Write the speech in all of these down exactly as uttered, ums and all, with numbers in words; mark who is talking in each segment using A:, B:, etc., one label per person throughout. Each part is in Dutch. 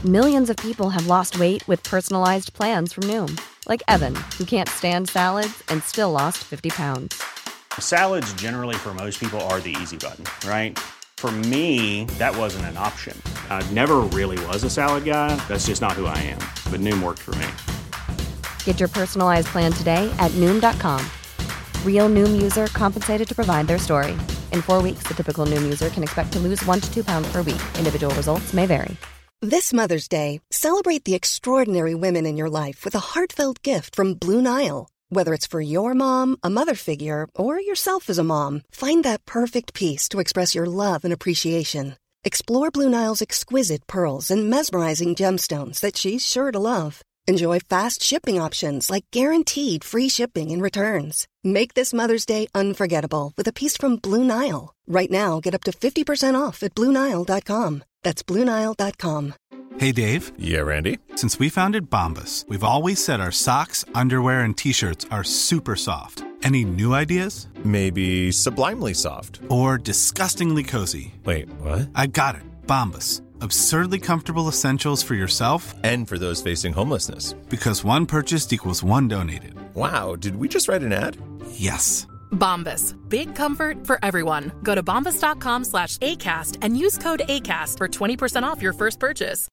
A: Millions of people have lost weight with personalized plans from Noom. Like Evan, who can't stand salads and still lost fifty pounds.
B: Salads generally for most people are the easy button, right? For me, that wasn't an option. I never really was a salad guy. That's just not who I am. But Noom worked for me.
A: Get your personalized plan today at Noom dot com. Real Noom user compensated to provide their story. In four weeks, the typical Noom user can expect to lose one to two pounds per week. Individual results may vary.
C: This Mother's Day, celebrate the extraordinary women in your life with a heartfelt gift from Blue Nile. Whether it's for your mom, a mother figure, or yourself as a mom, find that perfect piece to express your love and appreciation. Explore Blue Nile's exquisite pearls and mesmerizing gemstones that she's sure to love. Enjoy fast shipping options like guaranteed free shipping and returns. Make this Mother's Day unforgettable with a piece from Blue Nile. Right now, get up to fifty percent off at Blue Nile dot com. That's Blue Nile dot com.
D: Hey, Dave.
E: Yeah, Randy?
D: Since we founded Bombas, we've always said our socks, underwear, and T-shirts are super soft. Any new ideas?
E: Maybe sublimely soft.
D: Or disgustingly cozy.
E: Wait, what?
D: I got it. Bombas. Absurdly comfortable essentials for yourself
E: and for those facing homelessness.
D: Because one purchased equals one donated.
E: Wow, did we just write an ad?
D: Yes.
F: Bombas. Big comfort for everyone. Go to bombas dot com slash ACAST and use code ACAST for twenty percent off your first purchase.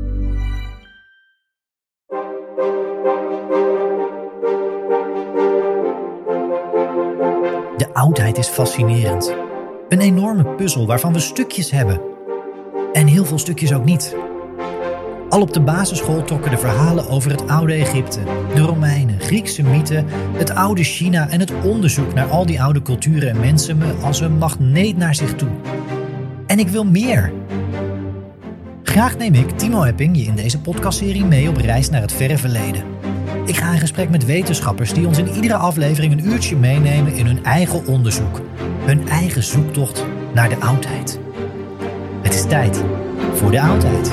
G: De oudheid is fascinerend. Een enorme puzzel waarvan we stukjes hebben. En heel veel stukjes ook niet. Al op de basisschool trokken de verhalen over het oude Egypte, de Romeinen, Griekse mythen, het oude China en het onderzoek naar al die oude culturen en mensen me als een magneet naar zich toe. En ik wil meer. Graag neem ik, Timo Epping, je in deze podcastserie mee op reis naar het verre verleden. Ik ga in gesprek met wetenschappers die ons in iedere aflevering een uurtje meenemen in hun eigen onderzoek. Hun eigen zoektocht naar de oudheid. Het is tijd voor de oudheid.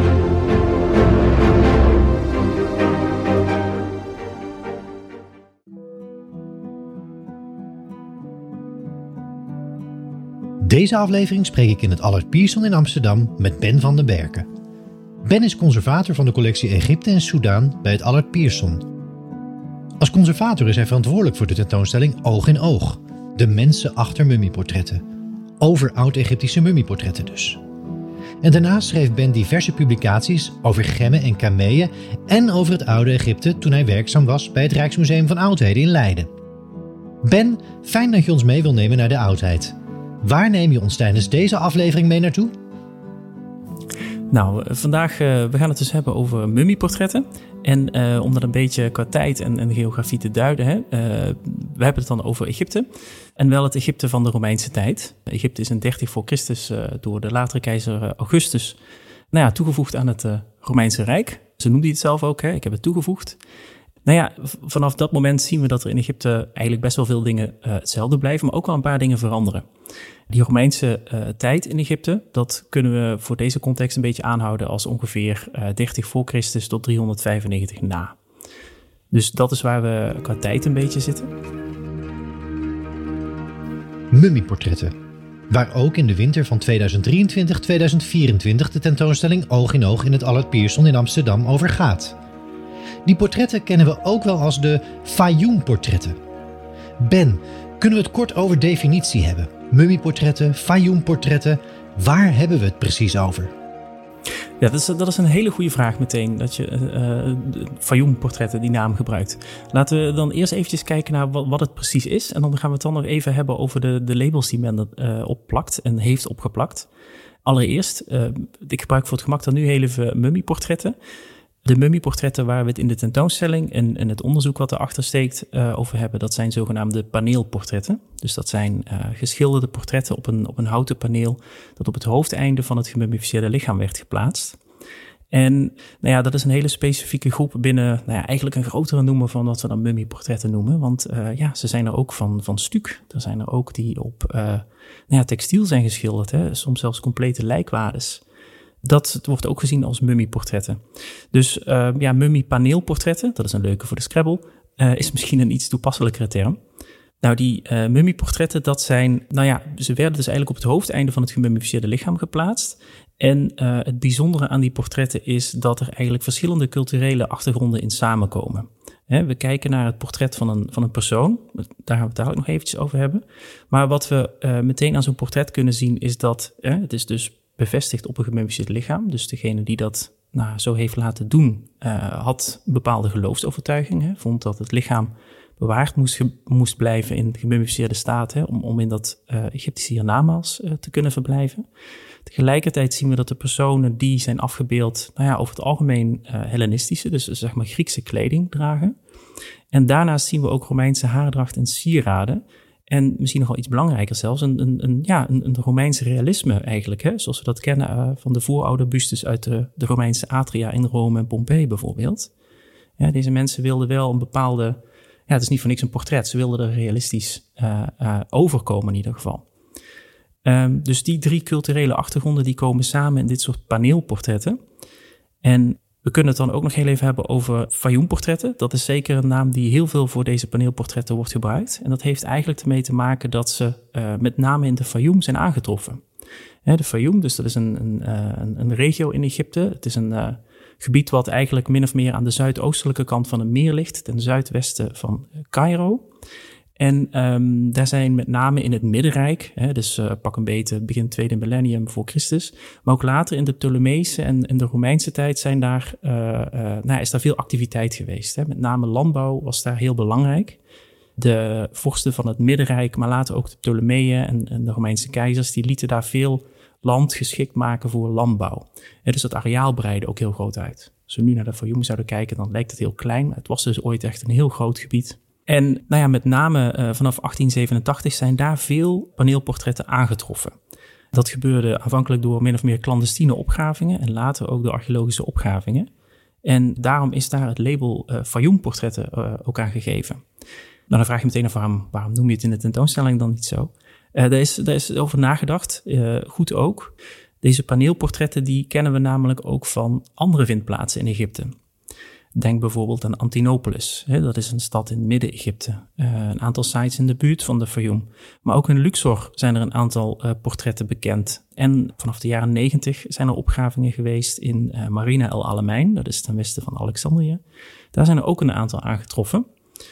G: Deze aflevering spreek ik in het Allard Pierson in Amsterdam met Ben van den Berken. Ben is conservator van de collectie Egypte en Soedan bij het Allard Pierson. Als conservator is hij verantwoordelijk voor de tentoonstelling Oog in Oog. De mensen achter mummieportretten. Over oud-Egyptische mummieportretten dus. En daarnaast schreef Ben diverse publicaties over gemmen en kameeën en over het oude Egypte toen hij werkzaam was bij het Rijksmuseum van Oudheden in Leiden. Ben, fijn dat je ons mee wil nemen naar de oudheid. Waar neem je ons tijdens deze aflevering mee naartoe?
H: Nou, vandaag, uh, we gaan het dus hebben over mummieportretten. En uh, om dat een beetje qua tijd en, en geografie te duiden, hè, uh, we hebben het dan over Egypte. En wel het Egypte van de Romeinse tijd. Egypte is in dertig voor Christus uh, door de latere keizer Augustus nou ja, toegevoegd aan het uh, Romeinse Rijk. Zo noemde hij het zelf ook, hè, ik heb het toegevoegd. Nou ja, vanaf dat moment zien we dat er in Egypte eigenlijk best wel veel dingen uh, hetzelfde blijven, maar ook wel een paar dingen veranderen. Die Romeinse uh, tijd in Egypte, dat kunnen we voor deze context een beetje aanhouden als ongeveer uh, dertig voor Christus tot driehonderdvijfennegentig na. Dus dat is waar we qua tijd een beetje zitten.
G: Mummieportretten. Waar ook in de winter van tweeduizend drieëntwintig tweeduizend vierentwintig de tentoonstelling Oog in Oog in het Allard Pierson in Amsterdam over gaat. Die portretten kennen we ook wel als de Fayoum-portretten. Ben, kunnen we het kort over definitie hebben? Mummieportretten, Fayoum-portretten, waar hebben we het precies over?
H: Ja, dat is, dat is een hele goede vraag meteen, dat je uh, Fayoum-portretten die naam gebruikt. Laten we dan eerst eventjes kijken naar wat, wat het precies is. En dan gaan we het dan nog even hebben over de, de labels die men er uh, opplakt en heeft opgeplakt. Allereerst, uh, ik gebruik voor het gemak dan nu heel even mummieportretten. De mummieportretten waar we het in de tentoonstelling en, en het onderzoek wat erachter steekt uh, over hebben, dat zijn zogenaamde paneelportretten. Dus dat zijn uh, geschilderde portretten op een, op een houten paneel dat op het hoofdeinde van het gemummificeerde lichaam werd geplaatst. En nou ja, dat is een hele specifieke groep binnen nou ja, eigenlijk een grotere noemer van wat we dan mummieportretten noemen. Want uh, ja, ze zijn er ook van, van stuk. Er zijn er ook die op uh, nou ja, textiel zijn geschilderd, hè? Soms zelfs complete lijkwades. Dat wordt ook gezien als mummieportretten. Dus uh, ja, mummiepaneelportretten, dat is een leuke voor de Scrabble, uh, is misschien een iets toepasselijkere term. Nou, die uh, mummieportretten, dat zijn, nou ja, ze werden dus eigenlijk op het hoofdeinde van het gemummificeerde lichaam geplaatst. En uh, het bijzondere aan die portretten is dat er eigenlijk verschillende culturele achtergronden in samenkomen. He, we kijken naar het portret van een, van een persoon, daar gaan we het daar ook nog eventjes over hebben. Maar wat we uh, meteen aan zo'n portret kunnen zien is dat, uh, het is dus bevestigd op een gemummificeerd lichaam. Dus degene die dat nou, zo heeft laten doen, uh, had bepaalde geloofsovertuiging. Hè, vond dat het lichaam bewaard moest, ge- moest blijven in gemummificeerde staat, hè, om, om in dat uh, Egyptische hiernamaals uh, te kunnen verblijven. Tegelijkertijd zien we dat de personen die zijn afgebeeld, nou ja, over het algemeen uh, Hellenistische, dus zeg maar Griekse kleding dragen. En daarnaast zien we ook Romeinse haardracht en sieraden. En misschien nog wel iets belangrijker zelfs, een, een, een, ja, een, een Romeins realisme eigenlijk, hè, zoals we dat kennen uh, van de voorouderbustes uit de, de Romeinse atria in Rome en Pompeii bijvoorbeeld. Ja, deze mensen wilden wel een bepaalde, ja, het is niet voor niks een portret, ze wilden er realistisch uh, uh, overkomen in ieder geval. Um, dus die drie culturele achtergronden die komen samen in dit soort paneelportretten. En we kunnen het dan ook nog heel even hebben over Fayum-portretten. Dat is zeker een naam die heel veel voor deze paneelportretten wordt gebruikt. En dat heeft eigenlijk ermee te maken dat ze uh, met name in de Fayum zijn aangetroffen. He, de Fayum, dus dat is een, een, een, een regio in Egypte. Het is een uh, gebied wat eigenlijk min of meer aan de zuidoostelijke kant van een meer ligt, ten zuidwesten van Cairo. En um, daar zijn met name in het Middenrijk, hè, dus uh, pak een beetje begin tweede millennium voor Christus, maar ook later in de Ptolemeïsche en in de Romeinse tijd zijn daar, uh, uh, nou, is daar veel activiteit geweest. Hè. Met name landbouw was daar heel belangrijk. De vorsten van het Middenrijk, maar later ook de Ptolemeeën en, en de Romeinse keizers, die lieten daar veel land geschikt maken voor landbouw. Hè, dus het areaal breidde ook heel groot uit. Als we nu naar de Fayum zouden kijken, dan lijkt het heel klein, maar het was dus ooit echt een heel groot gebied. En nou ja, met name uh, vanaf achttien zevenentachtig zijn daar veel paneelportretten aangetroffen. Dat gebeurde aanvankelijk door min of meer clandestine opgravingen en later ook door archeologische opgravingen. En daarom is daar het label uh, Fayum-portretten uh, ook aan gegeven. Nou, dan vraag je meteen af, waarom, waarom noem je het in de tentoonstelling dan niet zo? Uh, daar, is, daar is over nagedacht, uh, goed ook. Deze paneelportretten die kennen we namelijk ook van andere vindplaatsen in Egypte. Denk bijvoorbeeld aan Antinopolis. Hè, dat is een stad in Midden-Egypte. Uh, een aantal sites in de buurt van de Fayum. Maar ook in Luxor zijn er een aantal uh, portretten bekend. En vanaf de jaren negentig zijn er opgravingen geweest in uh, Marina El Alamein. Dat is ten westen van Alexandrië. Daar zijn er ook een aantal aangetroffen.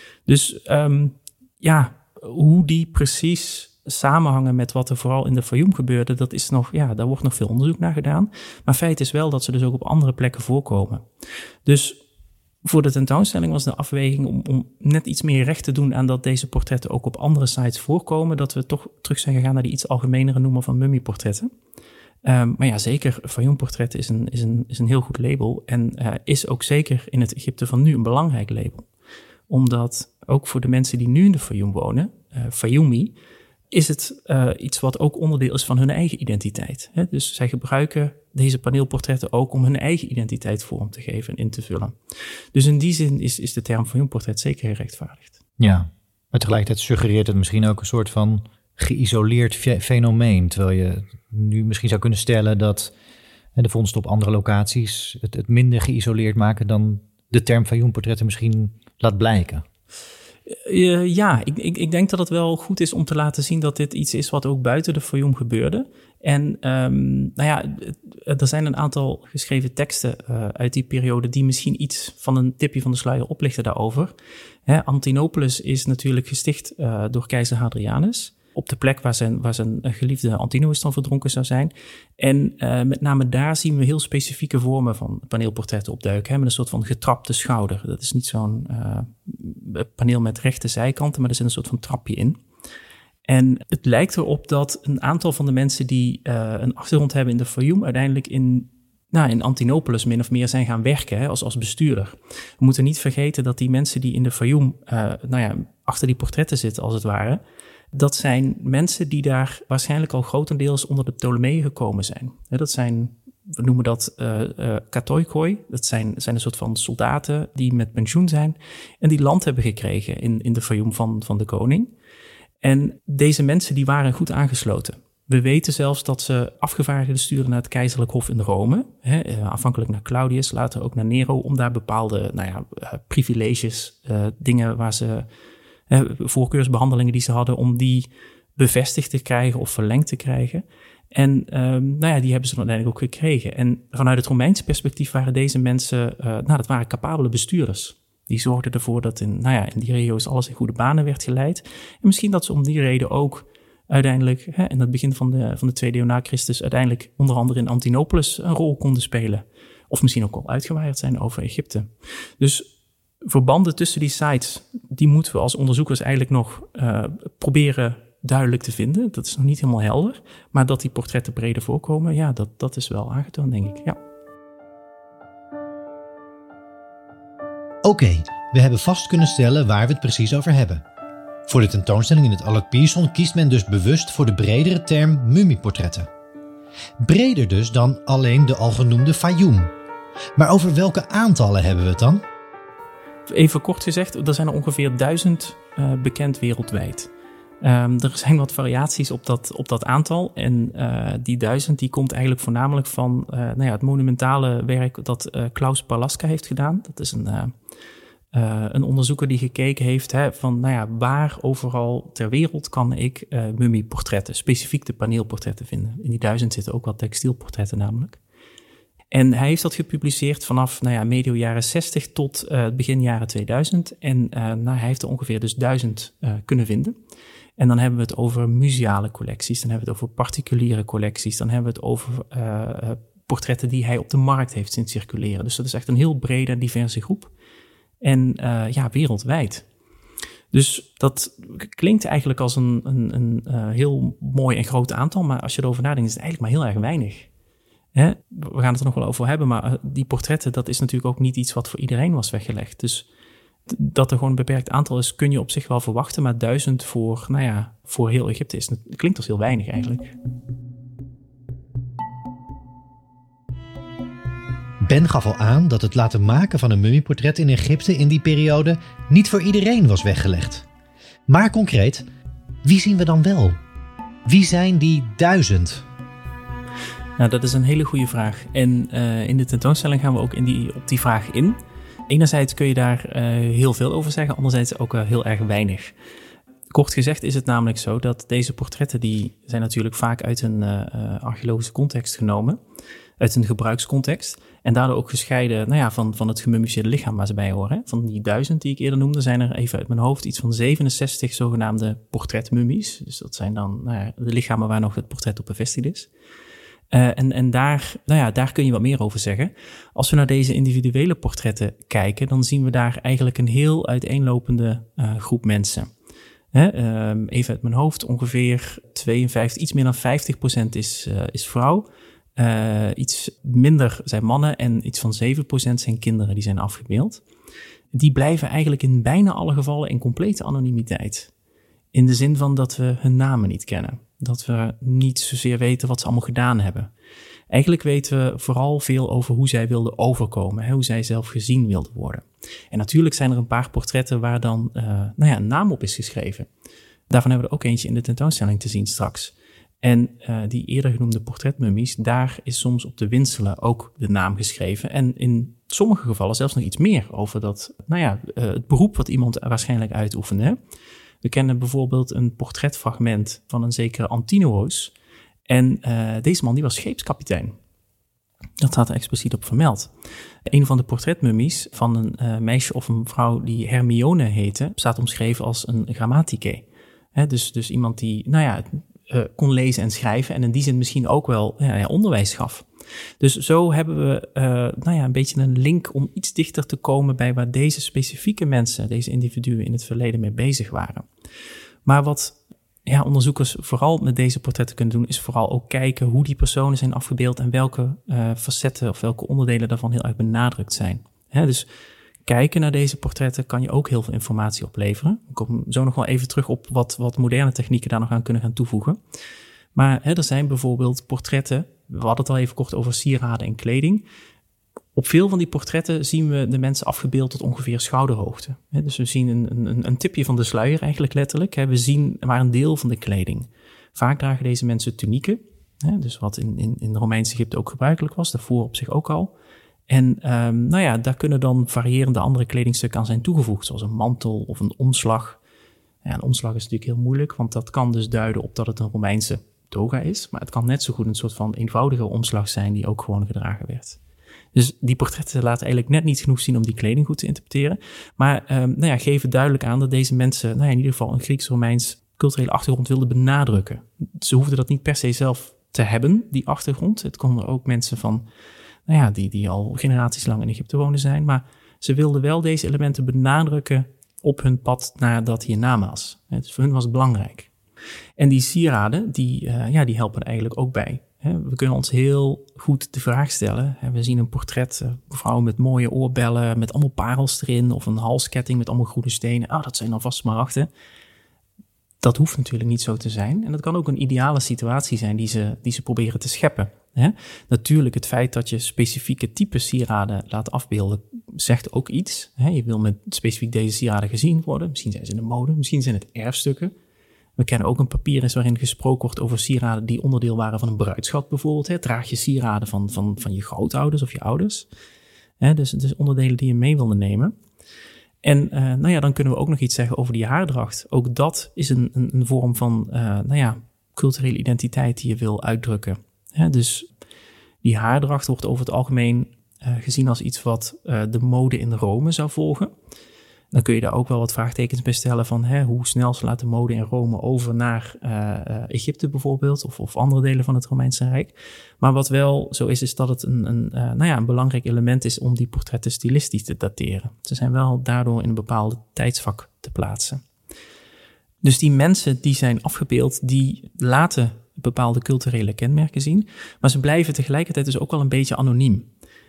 H: Dus um, ja, hoe die precies samenhangen met wat er vooral in de Fayum gebeurde, dat is nog, ja, daar wordt nog veel onderzoek naar gedaan. Maar feit is wel dat ze dus ook op andere plekken voorkomen. Dus voor de tentoonstelling was de afweging om, om net iets meer recht te doen aan dat deze portretten ook op andere sites voorkomen, dat we toch terug zijn gegaan naar die iets algemenere noemer van mummieportretten. Um, maar ja, zeker, Fayum-portretten is een, is, een, is een heel goed label en uh, is ook zeker in het Egypte van nu een belangrijk label. Omdat ook voor de mensen die nu in de Fayum wonen, uh, Fayumi, is het uh, iets wat ook onderdeel is van hun eigen identiteit. Hè? Dus zij gebruiken deze paneelportretten ook om hun eigen identiteit vorm te geven en in te vullen. Dus in die zin is, is de term Fayum-portret zeker gerechtvaardigd.
I: Ja, maar tegelijkertijd suggereert het misschien ook een soort van geïsoleerd fe- fenomeen. Terwijl je nu misschien zou kunnen stellen dat de vondsten op andere locaties het, het minder geïsoleerd maken dan de term Fayum-portretten misschien laat blijken.
H: Uh, ja, ik, ik, ik denk dat het wel goed is om te laten zien dat dit iets is wat ook buiten de Fayum gebeurde. En um, nou ja, er zijn een aantal geschreven teksten uh, uit die periode die misschien iets van een tipje van de sluier oplichten daarover. Hè, Antinopolis is natuurlijk gesticht uh, door keizer Hadrianus, op de plek waar zijn, waar zijn geliefde Antinous dan verdronken zou zijn. En uh, met name daar zien we heel specifieke vormen van paneelportretten opduiken. Hè, met een soort van getrapte schouder. Dat is niet zo'n uh, paneel met rechte zijkanten, maar er zit een soort van trapje in. En het lijkt erop dat een aantal van de mensen die uh, een achtergrond hebben in de Fayum uiteindelijk in, nou, in Antinopolis min of meer zijn gaan werken, hè, als, als bestuurder. We moeten niet vergeten dat die mensen die in de Fayum uh, nou ja, achter die portretten zitten als het ware, dat zijn mensen die daar waarschijnlijk al grotendeels onder de Ptolemeeën gekomen zijn. Dat zijn, we noemen dat uh, uh, katoikoi. Dat zijn, zijn een soort van soldaten die met pensioen zijn en die land hebben gekregen in, in de Fayum van, van de koning. En deze mensen die waren goed aangesloten. We weten zelfs dat ze afgevaardigden stuurden naar het keizerlijk hof in Rome. Hè, aanvankelijk naar Claudius, later ook naar Nero, om daar bepaalde nou ja, uh, privileges, uh, dingen waar ze uh, voorkeursbehandelingen die ze hadden, om die bevestigd te krijgen of verlengd te krijgen. En um, nou ja, die hebben ze dan uiteindelijk ook gekregen. En vanuit het Romeinse perspectief waren deze mensen, uh, nou, dat waren capabele bestuurders. Die zorgden ervoor dat in, nou ja, in die regio's alles in goede banen werd geleid. En misschien dat ze om die reden ook uiteindelijk, hè, in het begin van de, van de tweede eeuw na Christus, uiteindelijk onder andere in Antinopolis een rol konden spelen. Of misschien ook al uitgewaaid zijn over Egypte. Dus verbanden tussen die sites, die moeten we als onderzoekers eigenlijk nog uh, proberen duidelijk te vinden. Dat is nog niet helemaal helder. Maar dat die portretten breder voorkomen, ja, dat, dat is wel aangetoond, denk ik. Ja.
J: Oké, okay, we hebben vast kunnen stellen waar we het precies over hebben. Voor de tentoonstelling in het Allard Pierson kiest men dus bewust voor de bredere term mummieportretten. Breder dus dan alleen de al genoemde Fayum. Maar over welke aantallen hebben we het dan?
H: Even kort gezegd, er zijn er ongeveer duizend uh, bekend wereldwijd. Um, er zijn wat variaties op dat, op dat aantal. En uh, die duizend die komt eigenlijk voornamelijk van uh, nou ja, het monumentale werk dat uh, Klaus Palaska heeft gedaan. Dat is een, uh, uh, een onderzoeker die gekeken heeft hè, van nou ja, waar overal ter wereld kan ik uh, mummieportretten, specifiek de paneelportretten vinden. In die duizend zitten ook wat textielportretten namelijk. En hij heeft dat gepubliceerd vanaf nou ja, medio jaren zestig tot uh, begin jaren tweeduizend. En uh, nou, hij heeft er ongeveer dus duizend uh, kunnen vinden. En dan hebben we het over museale collecties, dan hebben we het over particuliere collecties, dan hebben we het over uh, portretten die hij op de markt heeft zien circuleren. Dus dat is echt een heel brede, diverse groep. En uh, ja, wereldwijd. Dus dat klinkt eigenlijk als een, een, een uh, heel mooi en groot aantal, maar als je erover nadenkt is het eigenlijk maar heel erg weinig. Hè? We gaan het er nog wel over hebben, maar die portretten, dat is natuurlijk ook niet iets wat voor iedereen was weggelegd. Dus dat er gewoon een beperkt aantal is, kun je op zich wel verwachten, maar duizend voor, nou ja, voor heel Egypte is, klinkt als heel weinig eigenlijk.
J: Ben gaf al aan dat het laten maken van een mummieportret in Egypte in die periode niet voor iedereen was weggelegd. Maar concreet, wie zien we dan wel? Wie zijn die duizend?
H: Nou, dat is een hele goede vraag. En uh, in de tentoonstelling gaan we ook in die, op die vraag in. Enerzijds kun je daar uh, heel veel over zeggen, anderzijds ook uh, heel erg weinig. Kort gezegd is het namelijk zo dat deze portretten, die zijn natuurlijk vaak uit een uh, archeologische context genomen, uit een gebruikscontext, en daardoor ook gescheiden nou ja, van, van het gemummificeerde lichaam waar ze bij horen. Hè. Van die duizend die ik eerder noemde, zijn er even uit mijn hoofd iets van zevenenzestig zogenaamde portretmummies. Dus dat zijn dan nou ja, de lichamen waar nog het portret op bevestigd is. Uh, en en daar, nou ja, daar kun je wat meer over zeggen. Als we naar deze individuele portretten kijken, dan zien we daar eigenlijk een heel uiteenlopende uh, groep mensen. Hè, uh, even uit mijn hoofd, ongeveer tweeënvijftig, iets meer dan vijftig procent is, uh, is vrouw. Uh, iets minder zijn mannen en iets van zeven procent zijn kinderen die zijn afgebeeld. Die blijven eigenlijk in bijna alle gevallen in complete anonimiteit. In de zin van dat we hun namen niet kennen. Dat we niet zozeer weten wat ze allemaal gedaan hebben. Eigenlijk weten we vooral veel over hoe zij wilden overkomen. Hè, hoe zij zelf gezien wilden worden. En natuurlijk zijn er een paar portretten waar dan uh, nou ja, een naam op is geschreven. Daarvan hebben we er ook eentje in de tentoonstelling te zien straks. En uh, die eerder genoemde portretmummies, daar is soms op de windselen ook de naam geschreven. En in sommige gevallen zelfs nog iets meer over dat, nou ja, uh, het beroep wat iemand waarschijnlijk uitoefende. Hè. We kennen bijvoorbeeld een portretfragment van een zekere Antinoos. En uh, deze man die was scheepskapitein. Dat staat er expliciet op vermeld. Een van de portretmummies van een uh, meisje of een vrouw die Hermione heette, staat omschreven als een grammatike. Hè, dus, dus iemand die, nou ja, uh, kon lezen en schrijven en in die zin misschien ook wel uh, ja, onderwijs gaf. Dus zo hebben we uh, nou ja, een beetje een link om iets dichter te komen bij waar deze specifieke mensen, deze individuen in het verleden mee bezig waren. Maar wat ja, onderzoekers vooral met deze portretten kunnen doen, is vooral ook kijken hoe die personen zijn afgebeeld en welke uh, facetten of welke onderdelen daarvan heel erg benadrukt zijn. Hè, dus kijken naar deze portretten kan je ook heel veel informatie opleveren. Ik kom zo nog wel even terug op wat, wat moderne technieken daar nog aan kunnen gaan toevoegen. Maar hè, er zijn bijvoorbeeld portretten, we hadden het al even kort over sieraden en kleding. Op veel van die portretten zien we de mensen afgebeeld tot ongeveer schouderhoogte. Hè, dus we zien een, een, een tipje van de sluier eigenlijk letterlijk. Hè. We zien maar een deel van de kleding. Vaak dragen deze mensen tunieken, hè, dus wat in, in, in Romeins Egypte ook gebruikelijk was, daarvoor op zich ook al. En um, nou ja, daar kunnen dan variërende andere kledingstukken aan zijn toegevoegd, zoals een mantel of een omslag. Ja, een omslag is natuurlijk heel moeilijk, want dat kan dus duiden op dat het een Romeinse toga is. Maar het kan net zo goed een soort van eenvoudige omslag zijn die ook gewoon gedragen werd. Dus die portretten laten eigenlijk net niet genoeg zien om die kleding goed te interpreteren. Maar um, nou ja, geven duidelijk aan dat deze mensen nou ja, in ieder geval een Grieks-Romeins culturele achtergrond wilden benadrukken. Ze hoefden dat niet per se zelf te hebben, die achtergrond. Het konden ook mensen van, nou ja, die, die al generaties lang in Egypte wonen zijn. Maar ze wilden wel deze elementen benadrukken op hun pad naar dat hiernamaals. Dus voor hun was het belangrijk. En die sieraden, die, uh, ja, die helpen er eigenlijk ook bij. We kunnen ons heel goed de vraag stellen. We zien een portret, een vrouw met mooie oorbellen, met allemaal parels erin, of een halsketting met allemaal groene stenen. Oh, dat zijn dan vast smaragden. Dat hoeft natuurlijk niet zo te zijn. En dat kan ook een ideale situatie zijn die ze, die ze proberen te scheppen. Natuurlijk, het feit dat je specifieke type sieraden laat afbeelden, zegt ook iets. Je wil met specifiek deze sieraden gezien worden. Misschien zijn ze in de mode, misschien zijn het erfstukken. We kennen ook een papyrus waarin gesproken wordt over sieraden die onderdeel waren van een bruidschat bijvoorbeeld. Hè. Draag je sieraden van, van, van je grootouders of je ouders. Hè, dus, dus onderdelen die je mee wilde nemen. En uh, nou ja, dan kunnen we ook nog iets zeggen over die haardracht. Ook dat is een, een, een vorm van uh, nou ja, culturele identiteit die je wil uitdrukken. Hè, dus die haardracht wordt over het algemeen uh, gezien als iets wat uh, de mode in Rome zou volgen. Dan kun je daar ook wel wat vraagtekens bij stellen van hè, hoe snel slaat de mode in Rome over naar uh, uh, Egypte bijvoorbeeld of, of andere delen van het Romeinse Rijk. Maar wat wel zo is, is dat het een, een, uh, nou ja, een belangrijk element is om die portretten stilistisch te dateren. Ze zijn wel daardoor in een bepaalde tijdsvak te plaatsen. Dus die mensen die zijn afgebeeld, die laten bepaalde culturele kenmerken zien, maar ze blijven tegelijkertijd dus ook wel een beetje anoniem.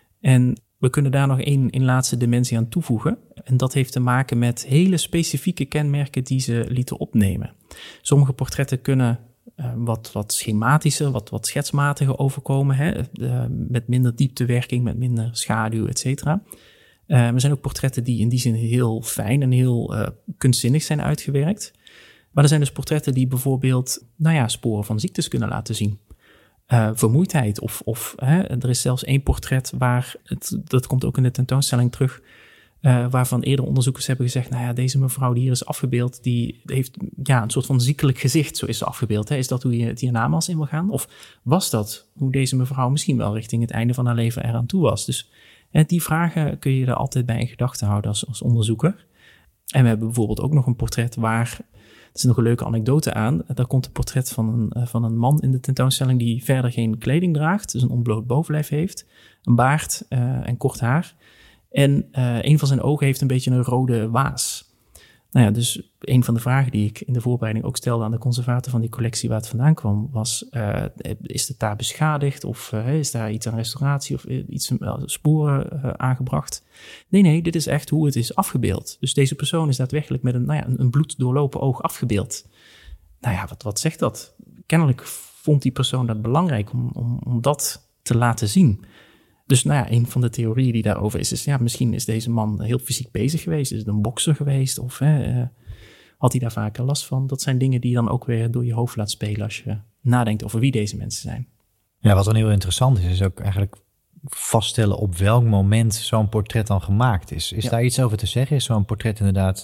H: En we kunnen daar nog één, één laatste dimensie aan toevoegen. En dat heeft te maken met hele specifieke kenmerken die ze lieten opnemen. Sommige portretten kunnen uh, wat, wat schematischer, wat, wat schetsmatiger overkomen. Hè? Uh, met minder dieptewerking, met minder schaduw, et cetera. Uh, er zijn ook portretten die in die zin heel fijn en heel uh, kunstzinnig zijn uitgewerkt. Maar er zijn dus portretten die bijvoorbeeld nou ja, sporen van ziektes kunnen laten zien. Uh, vermoeidheid of, of hè, er is zelfs één portret waar, het, dat komt ook in de tentoonstelling terug, uh, waarvan eerder onderzoekers hebben gezegd, nou ja, deze mevrouw die hier is afgebeeld, die heeft ja, een soort van ziekelijk gezicht, zo is ze afgebeeld. Hè? Is dat hoe je het hiernamaals in wil gaan? Of was dat hoe deze mevrouw misschien wel richting het einde van haar leven eraan toe was? Dus hè, die vragen kun je er altijd bij in gedachten houden als, als onderzoeker. En we hebben bijvoorbeeld ook nog een portret waar, er is nog een leuke anekdote aan. Daar komt een portret van een, van een man in de tentoonstelling die verder geen kleding draagt. Dus een ontbloot bovenlijf heeft. Een baard uh, en kort haar. En uh, een van zijn ogen heeft een beetje een rode waas. Nou ja, dus een van de vragen die ik in de voorbereiding ook stelde aan de conservator van die collectie waar het vandaan kwam, was, uh, is het daar beschadigd of uh, is daar iets aan restauratie of iets uh, sporen uh, aangebracht? Nee, nee, dit is echt hoe het is afgebeeld. Dus deze persoon is daadwerkelijk met een, nou ja, een bloeddoorlopen oog afgebeeld. Nou ja, wat, wat zegt dat? Kennelijk vond die persoon dat belangrijk om, om, om dat te laten zien. Dus nou ja, een van de theorieën die daarover is, is ja, misschien is deze man heel fysiek bezig geweest. Is het een bokser geweest of hè, uh, had hij daar vaker last van? Dat zijn dingen die je dan ook weer door je hoofd laat spelen als je nadenkt over wie deze mensen zijn.
I: Ja, wat dan heel interessant is, is ook eigenlijk vaststellen op welk moment zo'n portret dan gemaakt is. Is ja. daar iets over te zeggen? Is zo'n portret inderdaad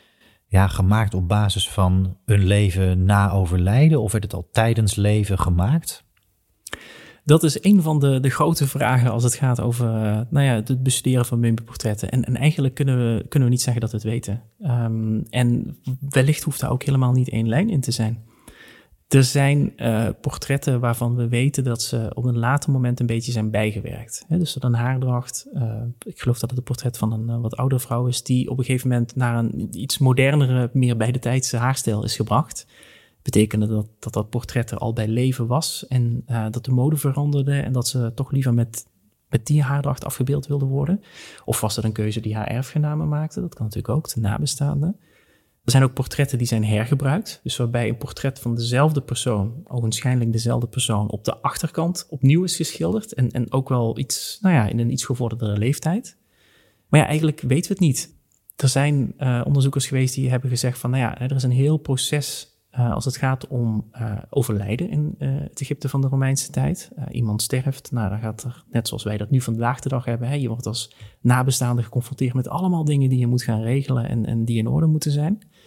I: ja, gemaakt op basis van een leven na overlijden? Of werd het al tijdens leven gemaakt?
H: Dat is een van de, de grote vragen als het gaat over uh, nou ja, het bestuderen van mummieportretten. En, en eigenlijk kunnen we, kunnen we niet zeggen dat we het weten. Um, en wellicht hoeft daar ook helemaal niet één lijn in te zijn. Er zijn uh, portretten waarvan we weten dat ze op een later moment een beetje zijn bijgewerkt. He, dus dat een haardracht, uh, ik geloof dat het een portret van een uh, wat oudere vrouw is, die op een gegeven moment naar een iets modernere, meer bij de tijdse haarstijl is gebracht. Betekende dat, dat dat portret er al bij leven was en uh, dat de mode veranderde en dat ze toch liever met, met die haardracht afgebeeld wilde worden. Of was dat een keuze die haar erfgenamen maakte? Dat kan natuurlijk ook, de nabestaanden. Er zijn ook portretten die zijn hergebruikt. Dus waarbij een portret van dezelfde persoon, ogenschijnlijk dezelfde persoon, op de achterkant opnieuw is geschilderd. En, en ook wel iets, nou ja, in een iets gevorderdere leeftijd. Maar ja, eigenlijk weten we het niet. Er zijn uh, onderzoekers geweest die hebben gezegd van, nou ja, er is een heel proces Uh, als het gaat om uh, overlijden in uh, het Egypte van de Romeinse tijd. Uh, iemand sterft, nou dan gaat er, net zoals wij dat nu vandaag de dag hebben, hè, je wordt als nabestaande geconfronteerd met allemaal dingen die je moet gaan regelen en, en die in orde moeten zijn.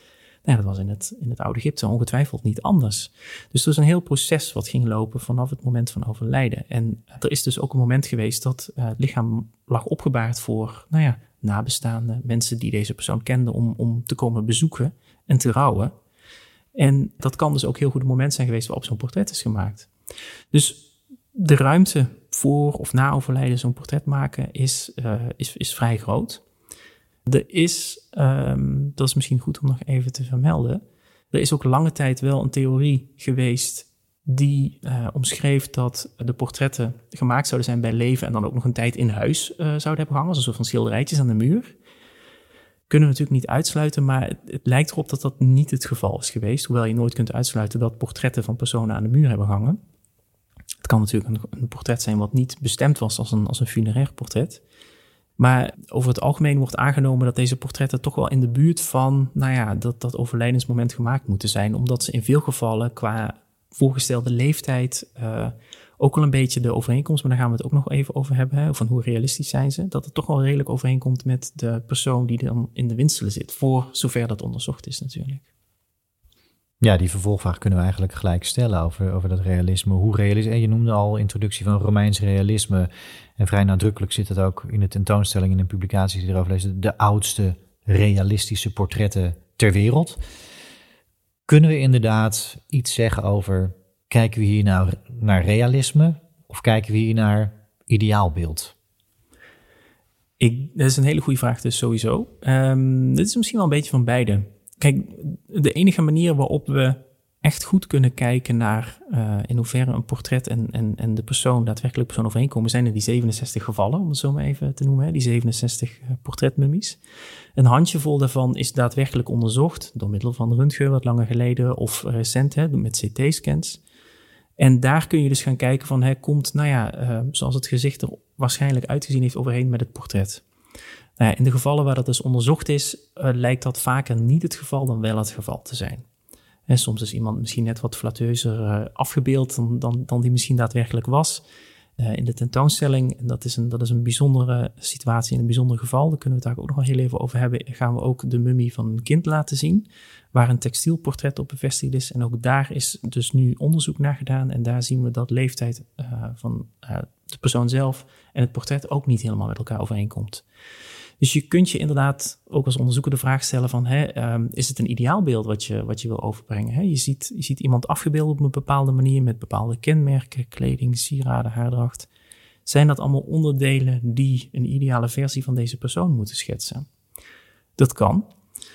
H: Nou, dat was in het, in het oude Egypte ongetwijfeld niet anders. Dus er is een heel proces wat ging lopen vanaf het moment van overlijden. En er is dus ook een moment geweest dat uh, het lichaam lag opgebaard voor, nou ja, nabestaanden, mensen die deze persoon kenden, om, om te komen bezoeken en te rouwen. En dat kan dus ook heel goed een moment zijn geweest waarop zo'n portret is gemaakt. Dus de ruimte voor of na overlijden zo'n portret maken is, uh, is, is vrij groot. Er is, um, dat is misschien goed om nog even te vermelden, er is ook lange tijd wel een theorie geweest die uh, omschreef dat de portretten gemaakt zouden zijn bij leven en dan ook nog een tijd in huis uh, zouden hebben gehangen, als een soort van schilderijtjes aan de muur. Kunnen we natuurlijk niet uitsluiten, maar het, het lijkt erop dat dat niet het geval is geweest, hoewel je nooit kunt uitsluiten dat portretten van personen aan de muur hebben hangen. Het kan natuurlijk een, een portret zijn wat niet bestemd was als een, als een funerair portret. Maar over het algemeen wordt aangenomen dat deze portretten toch wel in de buurt van, nou ja, dat, dat overlijdensmoment gemaakt moeten zijn. Omdat ze in veel gevallen qua voorgestelde leeftijd uh, ook wel een beetje de overeenkomst, maar daar gaan we het ook nog even over hebben, hè, van hoe realistisch zijn ze, dat het toch wel redelijk overeenkomt met de persoon die dan in de windselen zit, voor zover dat onderzocht is natuurlijk.
I: Ja, die vervolgvraag kunnen we eigenlijk gelijk stellen over, over dat realisme. Hoe realistisch? En je noemde al introductie van Romeins realisme. En vrij nadrukkelijk zit het ook in de tentoonstelling en in publicaties die erover lezen. De oudste realistische portretten ter wereld. Kunnen we inderdaad iets zeggen over, kijken we hier nou naar realisme of kijken we hier naar ideaalbeeld?
H: Ik, dat is een hele goede vraag dus sowieso. Um, dit is misschien wel een beetje van beide. Kijk, de enige manier waarop we echt goed kunnen kijken naar uh, in hoeverre een portret en, en, en de persoon, daadwerkelijk persoon overeenkomen, zijn er die zevenenzestig gevallen, om het zo maar even te noemen, hè, die zevenenzestig portretmummies. Een handjevol daarvan is daadwerkelijk onderzocht door middel van röntgen wat langer geleden of recent, hè, met C T-scans. En daar kun je dus gaan kijken van, hè, komt, nou ja, uh, zoals het gezicht er waarschijnlijk uitgezien heeft overheen met het portret. Nou ja, in de gevallen waar dat dus onderzocht is, uh, lijkt dat vaker niet het geval dan wel het geval te zijn. En soms is iemand misschien net wat flatteuzer uh, afgebeeld dan, dan, dan die misschien daadwerkelijk was. Uh, in de tentoonstelling, en dat is, een, dat is een bijzondere situatie en een bijzonder geval, daar kunnen we het daar ook nog wel heel even over hebben, gaan we ook de mummie van een kind laten zien, waar een textielportret op bevestigd is. En ook daar is dus nu onderzoek naar gedaan en daar zien we dat leeftijd uh, van uh, de persoon zelf en het portret ook niet helemaal met elkaar overeenkomt. Dus je kunt je inderdaad ook als onderzoeker de vraag stellen van, hè, um, is het een ideaalbeeld wat je, wat je wil overbrengen? Hè? Je, ziet, je ziet iemand afgebeeld op een bepaalde manier met bepaalde kenmerken, kleding, sieraden, haardracht. Zijn dat allemaal onderdelen die een ideale versie van deze persoon moeten schetsen? Dat kan.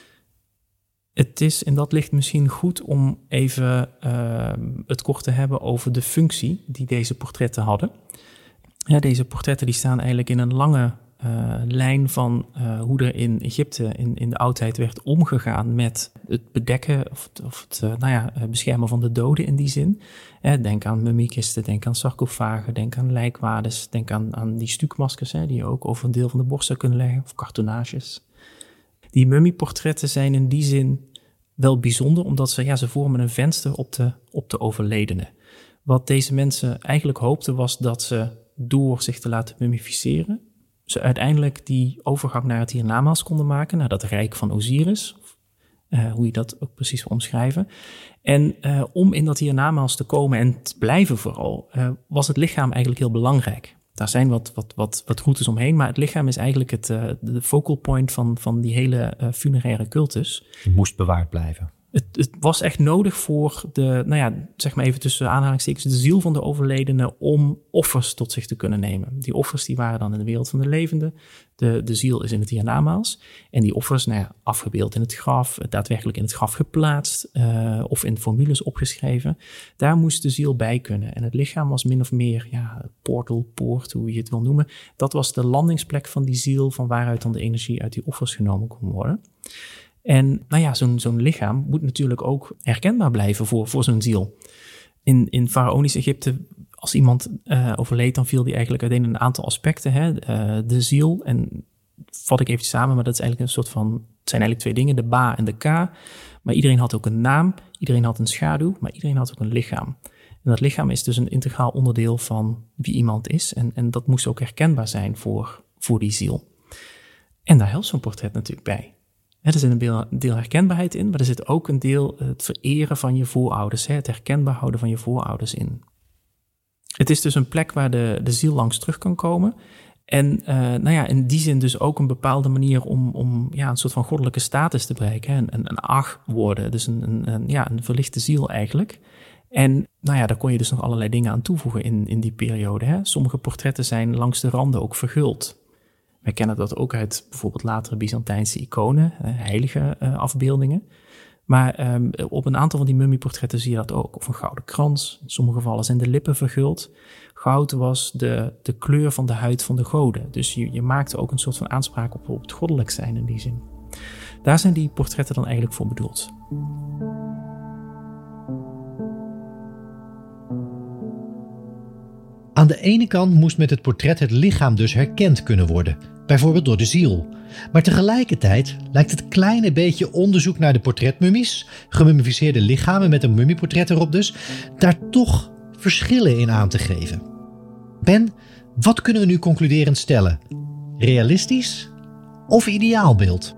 H: Het is in dat licht misschien goed om even uh, het kort te hebben over de functie die deze portretten hadden. Ja, deze portretten die staan eigenlijk in een lange Uh, lijn van uh, hoe er in Egypte in, in de oudheid werd omgegaan met het bedekken of het, of het uh, nou ja, beschermen van de doden in die zin. Eh, denk aan mummiekisten, denk aan sarcofagen, denk aan lijkwades, denk aan, aan die stukmaskers, hè, die je ook over een deel van de borst zou kunnen leggen, of cartoonages. Die mummieportretten zijn in die zin wel bijzonder, omdat ze, ja, ze vormen een venster op de, op de overledene. Wat deze mensen eigenlijk hoopten was dat ze door zich te laten mummificeren, ze uiteindelijk die overgang naar het hiernamaals konden maken, naar dat rijk van Osiris, uh, hoe je dat ook precies wil omschrijven. En uh, om in dat hiernamaals te komen en te blijven vooral, uh, was het lichaam eigenlijk heel belangrijk. Daar zijn wat, wat, wat, wat routes omheen, maar het lichaam is eigenlijk het, uh, de focal point van, van die hele uh, funeraire cultus.
I: Het moest bewaard blijven.
H: Het, het was echt nodig voor de, nou ja, zeg maar even tussen aanhalingstekens, de ziel van de overledene om offers tot zich te kunnen nemen. Die offers die waren dan in de wereld van de levenden. De, de ziel is in het hiernamaals. En die offers, nou ja, afgebeeld in het graf, daadwerkelijk in het graf geplaatst uh, of in formules opgeschreven. Daar moest de ziel bij kunnen. En het lichaam was min of meer, ja, portal, poort, hoe je het wil noemen. Dat was de landingsplek van die ziel, van waaruit dan de energie uit die offers genomen kon worden. En nou ja, zo'n, zo'n lichaam moet natuurlijk ook herkenbaar blijven voor, voor zo'n ziel. In, in faraonisch Egypte, als iemand uh, overleed, dan viel die eigenlijk uiteen in een aantal aspecten. Hè? Uh, de ziel, en vat ik even samen, maar dat is eigenlijk een soort van, het zijn eigenlijk twee dingen, de ba en de ka. Maar iedereen had ook een naam, iedereen had een schaduw, maar iedereen had ook een lichaam. En dat lichaam is dus een integraal onderdeel van wie iemand is. En, en dat moest ook herkenbaar zijn voor, voor die ziel. En daar helpt zo'n portret natuurlijk bij. Hè, er zit een deel, deel herkenbaarheid in, maar er zit ook een deel het vereren van je voorouders, hè, het herkenbaar houden van je voorouders in. Het is dus een plek waar de, de ziel langs terug kan komen. En uh, nou ja, in die zin dus ook een bepaalde manier om, om ja, een soort van goddelijke status te bereiken. Hè? Een, een, een ach worden, dus een, een, een, ja, een verlichte ziel eigenlijk. En nou ja, daar kon je dus nog allerlei dingen aan toevoegen in, in die periode. Hè? Sommige portretten zijn langs de randen ook verguld. Wij kennen dat ook uit bijvoorbeeld latere Byzantijnse iconen, uh, heilige uh, afbeeldingen. Maar um, op een aantal van die mummieportretten zie je dat ook. Of een gouden krans. In sommige gevallen zijn de lippen verguld. Goud was de, de kleur van de huid van de goden. Dus je, je maakte ook een soort van aanspraak op, op het goddelijk zijn in die zin. Daar zijn die portretten dan eigenlijk voor bedoeld.
J: Aan de ene kant moest met het portret het lichaam dus herkend kunnen worden, bijvoorbeeld door de ziel. Maar tegelijkertijd lijkt het kleine beetje onderzoek naar de portretmummies, gemummificeerde lichamen met een mummieportret erop dus, daar toch verschillen in aan te geven. Ben, wat kunnen we nu concluderend stellen? Realistisch of ideaalbeeld?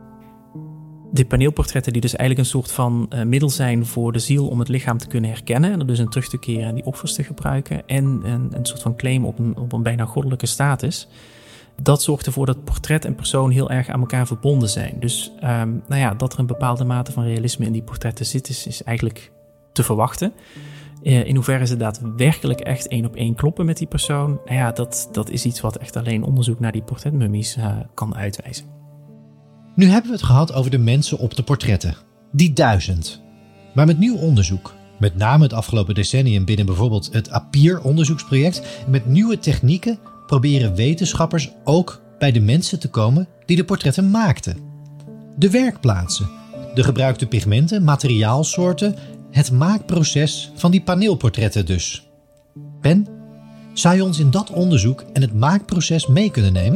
H: De paneelportretten die dus eigenlijk een soort van uh, middel zijn voor de ziel om het lichaam te kunnen herkennen en er dus in terug te keren en die offers te gebruiken en een, een soort van claim op een, op een bijna goddelijke status. Dat zorgt ervoor dat portret en persoon heel erg aan elkaar verbonden zijn. Dus um, nou ja, dat er een bepaalde mate van realisme in die portretten zit, is, is eigenlijk te verwachten. Uh, in hoeverre ze daadwerkelijk echt één op één kloppen met die persoon, nou ja, dat, dat is iets wat echt alleen onderzoek naar die portretmummies uh, kan uitwijzen.
J: Nu hebben we het gehad over de mensen op de portretten. Die duizend. Maar met nieuw onderzoek, met name het afgelopen decennium binnen bijvoorbeeld het APIR-onderzoeksproject, en met nieuwe technieken proberen wetenschappers ook bij de mensen te komen die de portretten maakten. De werkplaatsen, de gebruikte pigmenten, materiaalsoorten, het maakproces van die paneelportretten dus. Ben, zou je ons in dat onderzoek en het maakproces mee kunnen nemen?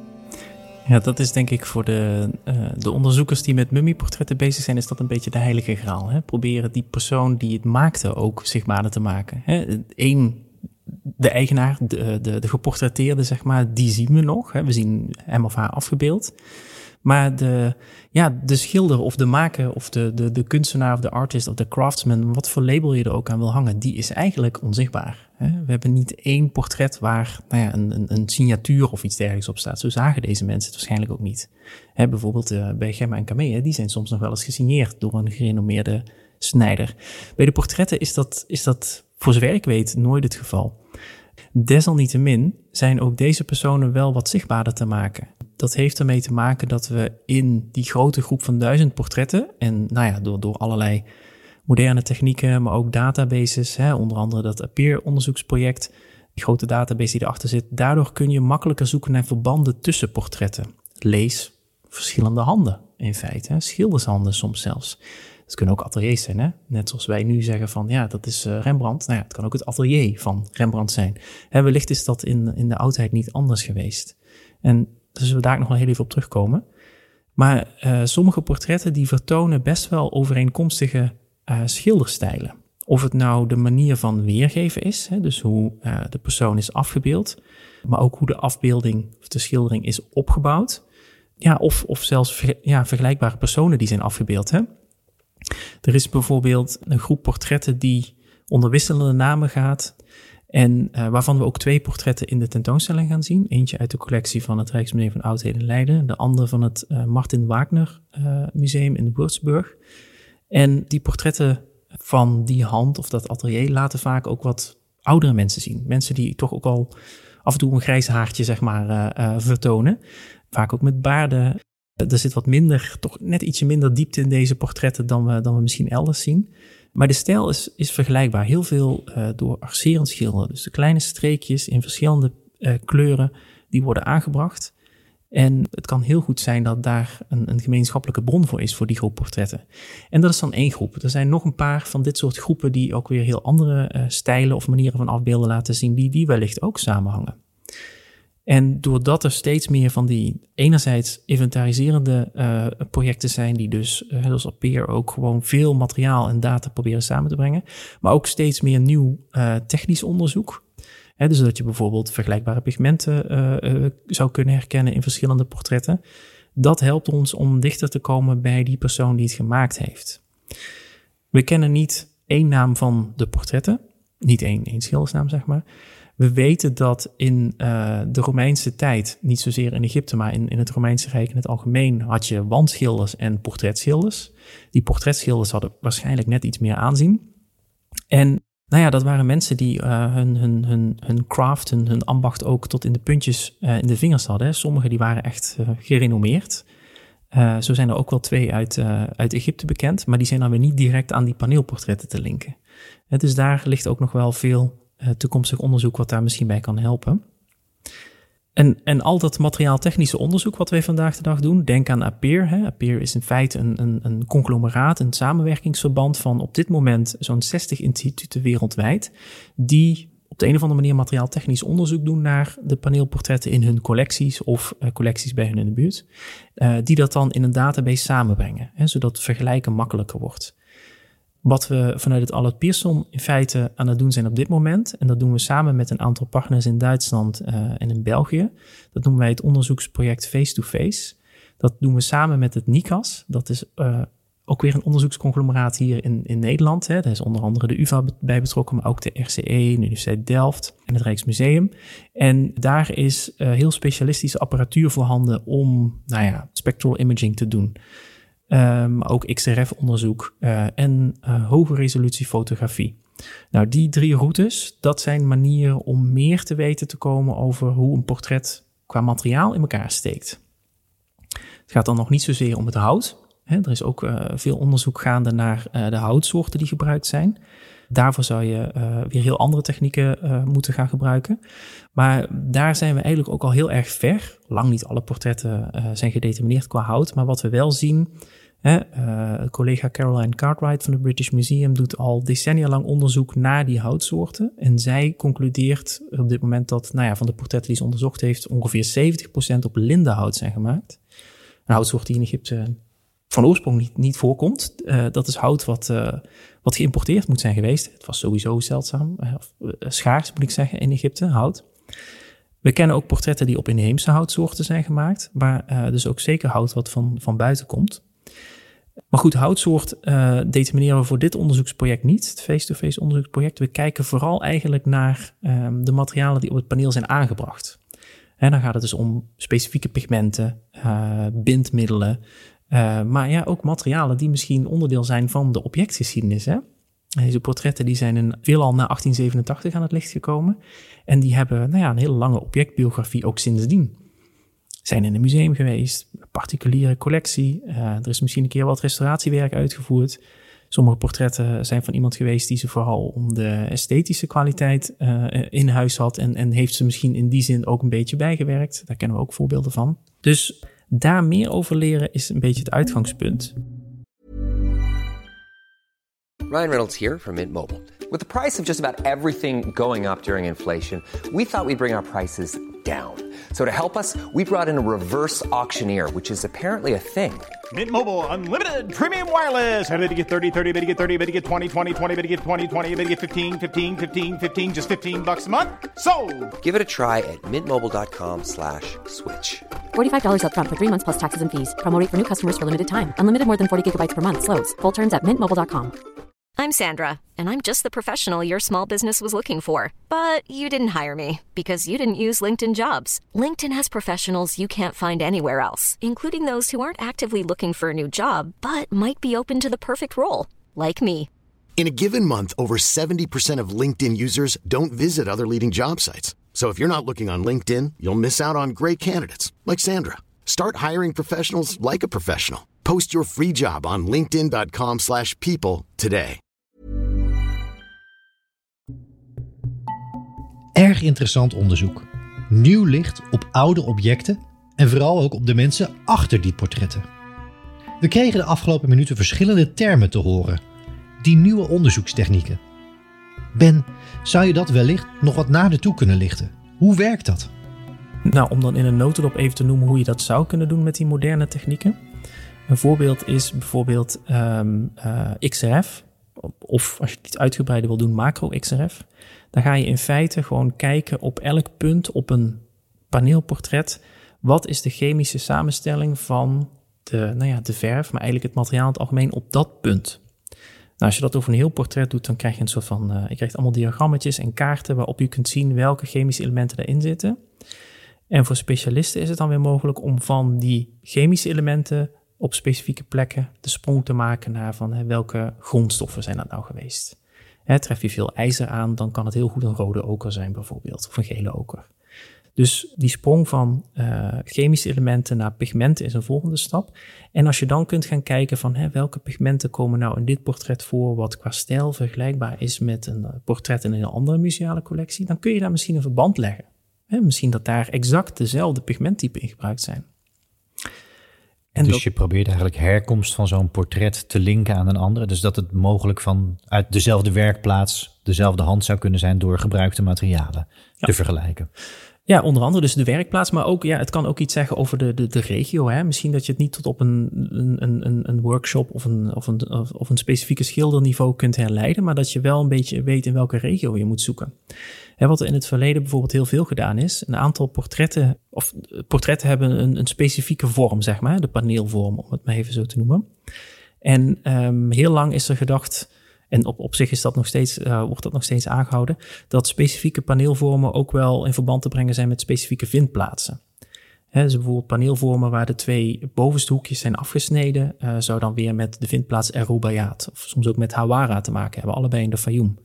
H: Ja, dat is denk ik voor de, uh, de onderzoekers die met mummieportretten bezig zijn, is dat een beetje de heilige graal. Hè? Proberen die persoon die het maakte ook zichtbaarder te maken. Hè? Eén, de eigenaar, de, de, de geportretteerde, zeg maar, die zien we nog. Hè? We zien hem of haar afgebeeld. Maar de, ja, de schilder of de maker of de, de, de kunstenaar of de artist of de craftsman, wat voor label je er ook aan wil hangen, die is eigenlijk onzichtbaar. Hè? We hebben niet één portret waar nou ja, een, een, een signatuur of iets dergelijks op staat. Zo zagen deze mensen het waarschijnlijk ook niet. Hè, bijvoorbeeld uh, bij Gemma en Camille, die zijn soms nog wel eens gesigneerd door een gerenommeerde snijder. Bij de portretten is dat, is dat voor zover ik weet nooit het geval. Desalniettemin zijn ook deze personen wel wat zichtbaarder te maken. Dat heeft ermee te maken dat we in die grote groep van duizend portretten, en nou ja, door, door allerlei moderne technieken, maar ook databases, hè, onder andere dat APIR-onderzoeksproject, die grote database die erachter zit, daardoor kun je makkelijker zoeken naar verbanden tussen portretten. Lees verschillende handen in feite, hè, schildershanden soms zelfs. Het kunnen ook ateliers zijn, hè? Net zoals wij nu zeggen van, ja, dat is uh, Rembrandt. Nou ja, het kan ook het atelier van Rembrandt zijn. Hè, wellicht is dat in, in de oudheid niet anders geweest. En daar zullen we daar nog wel heel even op terugkomen. Maar uh, sommige portretten die vertonen best wel overeenkomstige uh, schilderstijlen. Of het nou de manier van weergeven is, hè, dus hoe uh, de persoon is afgebeeld, maar ook hoe de afbeelding of de schildering is opgebouwd. Ja, of, of zelfs ver, ja, vergelijkbare personen die zijn afgebeeld, hè. Er is bijvoorbeeld een groep portretten die onder wisselende namen gaat en uh, waarvan we ook twee portretten in de tentoonstelling gaan zien. Eentje uit de collectie van het Rijksmuseum van Oudheden Leiden, de andere van het uh, Martin Wagner uh, Museum in Würzburg. En die portretten van die hand of dat atelier laten vaak ook wat oudere mensen zien. Mensen die toch ook al af en toe een grijs haartje, zeg maar, uh, uh, vertonen. Vaak ook met baarden. Er zit wat minder, toch net ietsje minder diepte in deze portretten dan we, dan we misschien elders zien. Maar de stijl is, is vergelijkbaar. Heel veel uh, door arcerend schilderen. Dus de kleine streekjes in verschillende uh, kleuren, die worden aangebracht. En het kan heel goed zijn dat daar een, een gemeenschappelijke bron voor is voor die groep portretten. En dat is dan één groep. Er zijn nog een paar van dit soort groepen die ook weer heel andere uh, stijlen of manieren van afbeelden laten zien, die, die wellicht ook samenhangen. En doordat er steeds meer van die enerzijds inventariserende uh, projecten zijn, die dus, uh, zoals APIR, ook gewoon veel materiaal en data proberen samen te brengen, maar ook steeds meer nieuw uh, technisch onderzoek. He, dus dat je bijvoorbeeld vergelijkbare pigmenten uh, uh, zou kunnen herkennen in verschillende portretten. Dat helpt ons om dichter te komen bij die persoon die het gemaakt heeft. We kennen niet één naam van de portretten, niet één, één schildersnaam zeg maar. We weten dat in uh, de Romeinse tijd, niet zozeer in Egypte, maar in, in het Romeinse Rijk in het algemeen, had je wandschilders en portretschilders. Die portretschilders hadden waarschijnlijk net iets meer aanzien. En nou ja, dat waren mensen die uh, hun, hun, hun, hun craft, hun, hun ambacht ook tot in de puntjes uh, in de vingers hadden. Sommigen die waren echt uh, gerenommeerd. Uh, zo zijn er ook wel twee uit, uh, uit Egypte bekend, maar die zijn dan weer niet direct aan die paneelportretten te linken. Uh, dus daar ligt ook nog wel veel uh, toekomstig onderzoek wat daar misschien bij kan helpen. En, en al dat materiaaltechnische onderzoek wat wij vandaag de dag doen, denk aan APEER. Hè. APEER is in feite een, een, een conglomeraat, een samenwerkingsverband van op dit moment zo'n zestig instituten wereldwijd, die op de een of andere manier materiaaltechnisch onderzoek doen naar de paneelportretten in hun collecties of uh, collecties bij hun in de buurt. Uh, die dat dan in een database samenbrengen, hè, zodat vergelijken makkelijker wordt. Wat we vanuit het Allard Pierson in feite aan het doen zijn op dit moment, en dat doen we samen met een aantal partners in Duitsland uh, en in België. Dat noemen wij het onderzoeksproject Face-to-Face. Dat doen we samen met het NICAS. Dat is uh, ook weer een onderzoeksconglomeraat hier in, in Nederland. Hè. Daar is onder andere de U vA bij betrokken, maar ook de R C E, de Universiteit Delft en het Rijksmuseum. En daar is uh, heel specialistische apparatuur voorhanden om nou ja, spectral imaging te doen. Um, maar ook X R F-onderzoek uh, en uh, hoge resolutie fotografie. Nou, die drie routes, dat zijn manieren om meer te weten te komen over hoe een portret qua materiaal in elkaar steekt. Het gaat dan nog niet zozeer om het hout. Hè, er is ook uh, veel onderzoek gaande naar uh, de houtsoorten die gebruikt zijn. Daarvoor zou je uh, weer heel andere technieken uh, moeten gaan gebruiken. Maar daar zijn we eigenlijk ook al heel erg ver. Lang niet alle portretten uh, zijn gedetermineerd qua hout. Maar wat we wel zien, hè, uh, collega Caroline Cartwright van het British Museum doet al decennia lang onderzoek naar die houtsoorten. En zij concludeert op dit moment dat nou ja, van de portretten die ze onderzocht heeft, ongeveer zeventig procent op lindenhout zijn gemaakt. Een houtsoort die in Egypte van oorsprong niet, niet voorkomt. Uh, dat is hout wat, uh, wat geïmporteerd moet zijn geweest. Het was sowieso zeldzaam, uh, of, uh, schaars moet ik zeggen, in Egypte, hout. We kennen ook portretten die op inheemse houtsoorten zijn gemaakt, maar uh, dus ook zeker hout wat van, van buiten komt. Maar goed, houtsoort uh, determineren we voor dit onderzoeksproject niet, het face-to-face onderzoeksproject. We kijken vooral eigenlijk naar um, de materialen die op het paneel zijn aangebracht. En dan gaat het dus om specifieke pigmenten, uh, bindmiddelen, Uh, maar ja, ook materialen die misschien onderdeel zijn van de objectgeschiedenis. Hè? Deze portretten die zijn in, veelal na achttien zevenentachtig aan het licht gekomen. En die hebben nou ja, een hele lange objectbiografie ook sindsdien. Zijn in een museum geweest, een particuliere collectie. Uh, er is misschien een keer wat restauratiewerk uitgevoerd. Sommige portretten zijn van iemand geweest die ze vooral om de esthetische kwaliteit uh, in huis had. En, en heeft ze misschien in die zin ook een beetje bijgewerkt. Daar kennen we ook voorbeelden van. Dus daar meer over leren is een beetje het uitgangspunt.
K: Ryan Reynolds here from Mint Mobile. With the price of just about everything going up during inflation, we thought we'd bring our prices down. So to help us, we brought in a reverse auctioneer, which is apparently a thing.
L: Mint Mobile Unlimited Premium Wireless. How to get thirty, thirty, how to get thirty, how to get twenty, twenty, twenty, how to get twenty, twenty, how to get fifteen, fifteen, fifteen, fifteen, just fifteen bucks a month? Sold!
K: Give it a try at mintmobile.com slash switch.
A: forty-five dollars up front for three months plus taxes and fees. Promo rate for new customers for limited time. Unlimited more than forty gigabytes per month. Slows full terms at mint mobile dot com.
M: I'm Sandra, and I'm just the professional your small business was looking for. But you didn't hire me because you didn't use LinkedIn Jobs. LinkedIn has professionals you can't find anywhere else, including those who aren't actively looking for a new job, but might be open to the perfect role, like me.
N: In a given month, over seventy percent of LinkedIn users don't visit other leading job sites. So if you're not looking on LinkedIn, you'll miss out on great candidates like Sandra. Start hiring professionals like a professional. Post your free job on linkedin dot com slash people today.
J: Erg interessant onderzoek. Nieuw licht op oude objecten en vooral ook op de mensen achter die portretten. We kregen de afgelopen minuten verschillende termen te horen. Die nieuwe onderzoekstechnieken. Ben, zou je dat wellicht nog wat nader toe kunnen lichten? Hoe werkt dat?
H: Nou, om dan in een notendop even te noemen hoe je dat zou kunnen doen met die moderne technieken. Een voorbeeld is bijvoorbeeld um, uh, X R F. Of als je het iets uitgebreider wil doen, macro X R F. Dan ga je in feite gewoon kijken op elk punt op een paneelportret wat is de chemische samenstelling van de, nou ja, de verf, maar eigenlijk het materiaal in het algemeen op dat punt. Nou, als je dat over een heel portret doet, dan krijg je een soort van, uh, je krijgt allemaal diagrammetjes en kaarten waarop je kunt zien welke chemische elementen erin zitten. En voor specialisten is het dan weer mogelijk om van die chemische elementen op specifieke plekken de sprong te maken naar van hè, welke grondstoffen zijn dat nou geweest. Hè, tref je veel ijzer aan, dan kan het heel goed een rode oker zijn bijvoorbeeld, of een gele oker. Dus die sprong van uh, chemische elementen naar pigmenten is een volgende stap. En als je dan kunt gaan kijken van hè, welke pigmenten komen nou in dit portret voor, wat qua stijl vergelijkbaar is met een portret in een andere museale collectie, dan kun je daar misschien een verband leggen. Hè, misschien dat daar exact dezelfde pigmenttypen in gebruikt zijn.
I: En dus dat, je probeert eigenlijk herkomst van zo'n portret te linken aan een andere. Dus dat het mogelijk van uit dezelfde werkplaats dezelfde hand zou kunnen zijn door gebruikte materialen ja. te vergelijken.
H: Ja, onder andere dus de werkplaats, maar ook, ja, het kan ook iets zeggen over de, de, de regio. Hè? Misschien dat je het niet tot op een, een, een, een workshop of een, of, een, of een specifieke schilderniveau kunt herleiden, maar dat je wel een beetje weet in welke regio je moet zoeken. Hè, wat er in het verleden bijvoorbeeld heel veel gedaan is, een aantal portretten, of portretten hebben een, een specifieke vorm, zeg maar, de paneelvorm, om het maar even zo te noemen. En um, heel lang is er gedacht, en op, op zich is dat nog steeds, uh, wordt dat nog steeds aangehouden, dat specifieke paneelvormen ook wel in verband te brengen zijn met specifieke vindplaatsen. He, dus bijvoorbeeld paneelvormen waar de twee bovenste hoekjes zijn afgesneden, uh, zou dan weer met de vindplaats El-Rubaiyat, of soms ook met Hawara te maken hebben, allebei in de Fayoum.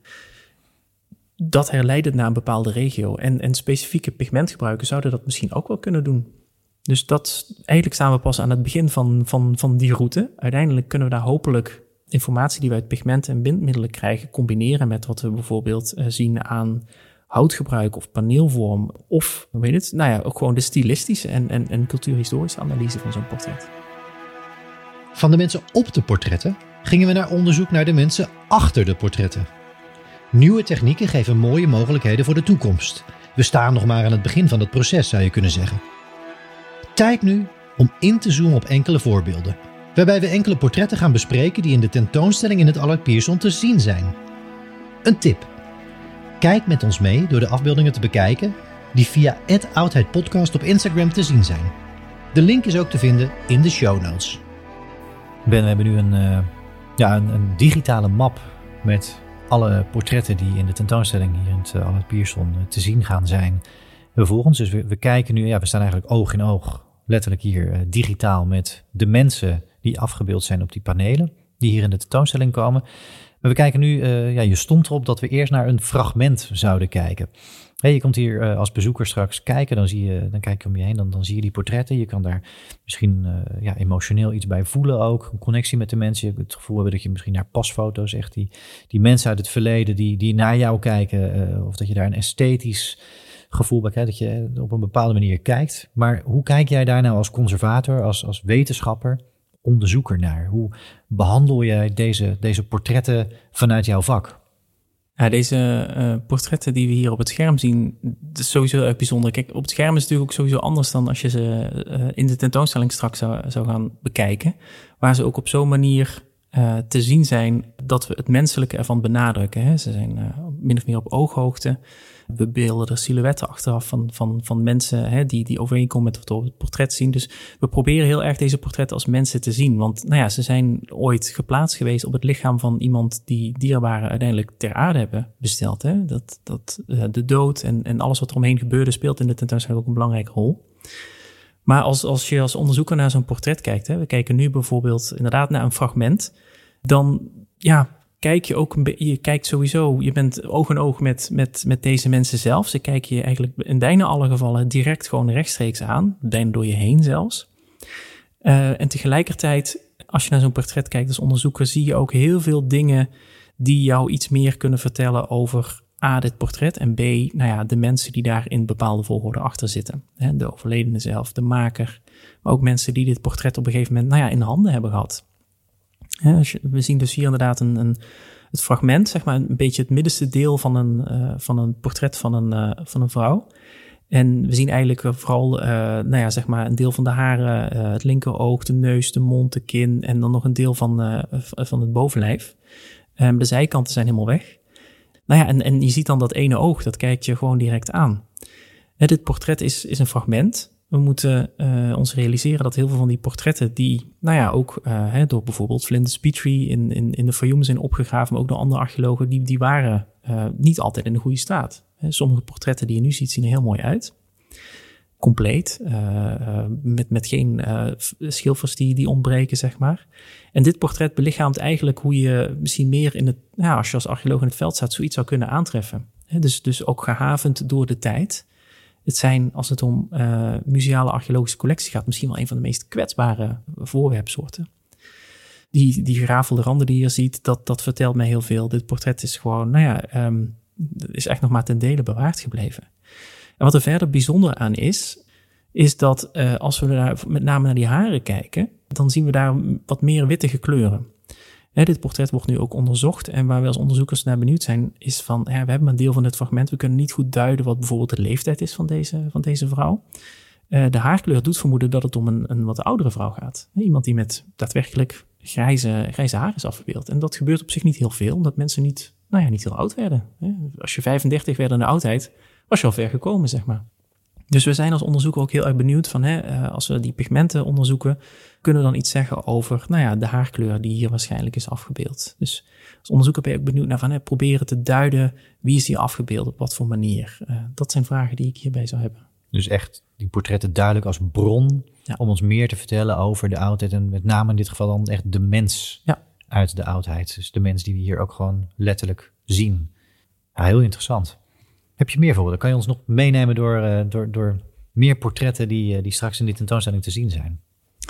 H: Dat herleidt naar een bepaalde regio. En, en specifieke pigmentgebruikers zouden dat misschien ook wel kunnen doen. Dus dat, eigenlijk staan we pas aan het begin van, van, van die route. Uiteindelijk kunnen we daar hopelijk informatie die we uit pigmenten en bindmiddelen krijgen combineren met wat we bijvoorbeeld uh, zien aan houtgebruik of paneelvorm of, weet het, nou ja, ook gewoon de stilistische en, en, en cultuurhistorische analyse van zo'n portret.
J: Van de mensen op de portretten gingen we naar onderzoek naar de mensen achter de portretten. Nieuwe technieken geven mooie mogelijkheden voor de toekomst. We staan nog maar aan het begin van het proces, zou je kunnen zeggen. Tijd nu om in te zoomen op enkele voorbeelden, waarbij we enkele portretten gaan bespreken die in de tentoonstelling in het Allard Pierson te zien zijn. Een tip. Kijk met ons mee door de afbeeldingen te bekijken die via at oudheidpodcast op Instagram te zien zijn. De link is ook te vinden in de show notes.
I: Ben, we hebben nu een, uh, ja, een, een digitale map met alle portretten die in de tentoonstelling hier in het uh, Allard Pierson uh, te zien gaan zijn. Vervolgens, dus we, we kijken nu, ja, we staan eigenlijk oog in oog, letterlijk hier uh, digitaal met de mensen die afgebeeld zijn op die panelen, die hier in de tentoonstelling komen. Maar we kijken nu, uh, ja, je stond erop dat we eerst naar een fragment zouden kijken. Hey, je komt hier uh, als bezoeker straks kijken, dan, zie je, dan kijk je om je heen, dan, dan zie je die portretten. Je kan daar misschien uh, ja, emotioneel iets bij voelen ook, een connectie met de mensen. Je hebt het gevoel hebben dat je misschien naar pasfoto's, echt die, die mensen uit het verleden die, die naar jou kijken, uh, of dat je daar een esthetisch gevoel bij krijgt, dat je op een bepaalde manier kijkt. Maar hoe kijk jij daar nou als conservator, als, als wetenschapper, onderzoeker naar? Hoe behandel jij deze, deze portretten vanuit jouw vak?
H: Ja, deze uh, portretten die we hier op het scherm zien, dat is sowieso erg bijzonder. Kijk, op het scherm is het natuurlijk ook sowieso anders dan als je ze uh, in de tentoonstelling straks zou, zou gaan bekijken. Waar ze ook op zo'n manier uh, te zien zijn dat we het menselijke ervan benadrukken. Hè. Ze zijn uh, min of meer op ooghoogte. We beelden er silhouetten achteraf van, van, van mensen hè, die, die overeenkomen met wat we op het portret zien. Dus we proberen heel erg deze portretten als mensen te zien. Want nou ja, ze zijn ooit geplaatst geweest op het lichaam van iemand die dierbaren uiteindelijk ter aarde hebben besteld. Hè. Dat, dat, uh, de dood en, en alles wat er omheen gebeurde speelt in de tentoonstelling ook een belangrijke rol. Maar als, als je als onderzoeker naar zo'n portret kijkt, hè, we kijken nu bijvoorbeeld inderdaad naar een fragment, dan ja, kijk je ook een beetje, je kijkt sowieso, je bent oog in oog met, met, met deze mensen zelf. Ze kijken je eigenlijk in bijna alle gevallen direct gewoon rechtstreeks aan, bijna door je heen zelfs. Uh, en tegelijkertijd, als je naar zo'n portret kijkt als onderzoeker, zie je ook heel veel dingen die jou iets meer kunnen vertellen over A, dit portret, en B, nou ja, de mensen die daar in bepaalde volgorde achter zitten. Hè, de overledene zelf, de maker, maar ook mensen die dit portret op een gegeven moment, nou ja, in handen hebben gehad. Ja, als je, we zien dus hier inderdaad een, een, het fragment, zeg maar een beetje het middenste deel van een, uh, van een portret van een, uh, van een vrouw. En we zien eigenlijk vooral uh, nou ja, zeg maar een deel van de haren, uh, het linkeroog, de neus, de mond, de kin en dan nog een deel van, uh, van het bovenlijf. Um, de zijkanten zijn helemaal weg. Nou ja, en, en je ziet dan dat ene oog, dat kijkt je gewoon direct aan. Uh, dit portret is, is een fragment. We moeten uh, ons realiseren dat heel veel van die portretten die, nou ja, ook uh, hè, door bijvoorbeeld Flinders Petrie in, in, in de Fayoum zijn opgegraven, maar ook door andere archeologen, die, die waren uh, niet altijd in de goede staat. Hè, sommige portretten die je nu ziet, zien er heel mooi uit. Compleet, uh, uh, met, met geen uh, schilfers die, die ontbreken, zeg maar. En dit portret belichaamt eigenlijk hoe je misschien meer in het, ja, als je als archeoloog in het veld staat, zoiets zou kunnen aantreffen. Hè, dus, dus ook gehavend door de tijd. Het zijn, als het om uh, museale archeologische collectie gaat, misschien wel een van de meest kwetsbare voorwerpsoorten. Die, die gerafelde randen die je hier ziet, dat, dat vertelt mij heel veel. Dit portret is gewoon, nou ja, um, is echt nog maar ten dele bewaard gebleven. En wat er verder bijzonder aan is, is dat uh, als we daar met name naar die haren kijken, dan zien we daar wat meer wittige kleuren. Hè, dit portret wordt nu ook onderzocht en waar we als onderzoekers naar benieuwd zijn, is van, ja, we hebben een deel van dit fragment, we kunnen niet goed duiden wat bijvoorbeeld de leeftijd is van deze, van deze vrouw. Uh, de haarkleur doet vermoeden dat het om een, een wat oudere vrouw gaat. Hè, iemand die met daadwerkelijk grijze, grijze haar is afgebeeld. En dat gebeurt op zich niet heel veel, omdat mensen niet, nou ja, niet heel oud werden. Hè. Als je vijfendertig werd in de oudheid, was je al ver gekomen, zeg maar. Dus we zijn als onderzoeker ook heel erg benieuwd van, hè, als we die pigmenten onderzoeken, kunnen we dan iets zeggen over, nou ja, de haarkleur die hier waarschijnlijk is afgebeeld. Dus als onderzoeker ben je ook benieuwd naar van, hè, proberen te duiden, wie is hier afgebeeld, op wat voor manier. Uh, dat zijn vragen die ik hierbij zou hebben.
I: Dus echt die portretten duidelijk als bron, ja, om ons meer te vertellen over de oudheid en met name in dit geval dan echt de mens, ja, uit de oudheid. Dus de mens die we hier ook gewoon letterlijk zien. Ja, heel interessant. Heb je meer voorbeelden? Kan je ons nog meenemen door, uh, door, door meer portretten die, uh, die straks in die tentoonstelling te zien zijn?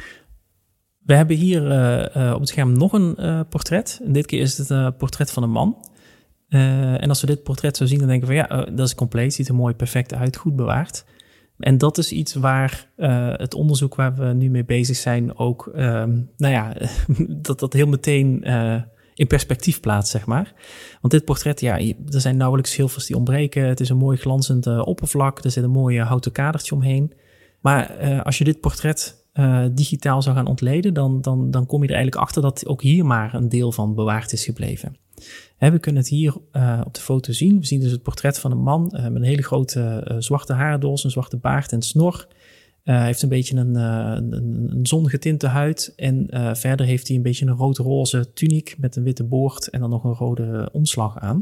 H: We hebben hier uh, uh, op het scherm nog een uh, portret. En dit keer is het een uh, portret van een man. Uh, en als we dit portret zo zien, dan denken we van ja, uh, dat is compleet, ziet er mooi perfect uit, goed bewaard. En dat is iets waar uh, het onderzoek waar we nu mee bezig zijn ook, uh, nou ja, dat dat heel meteen uh, in perspectief plaatst, zeg maar. Want dit portret, ja, er zijn nauwelijks schilfers die ontbreken. Het is een mooi glanzend uh, oppervlak. Er zit een mooi houten kadertje omheen. Maar uh, als je dit portret uh, digitaal zou gaan ontleden, dan, dan, dan kom je er eigenlijk achter dat ook hier maar een deel van bewaard is gebleven. Hè, we kunnen het hier uh, op de foto zien. We zien dus het portret van een man uh, met een hele grote uh, zwarte haardos, een zwarte baard en snor. Hij uh, heeft een beetje een, uh, een, een zongetinte huid en uh, verder heeft hij een beetje een rood-roze tuniek met een witte boord en dan nog een rode omslag aan.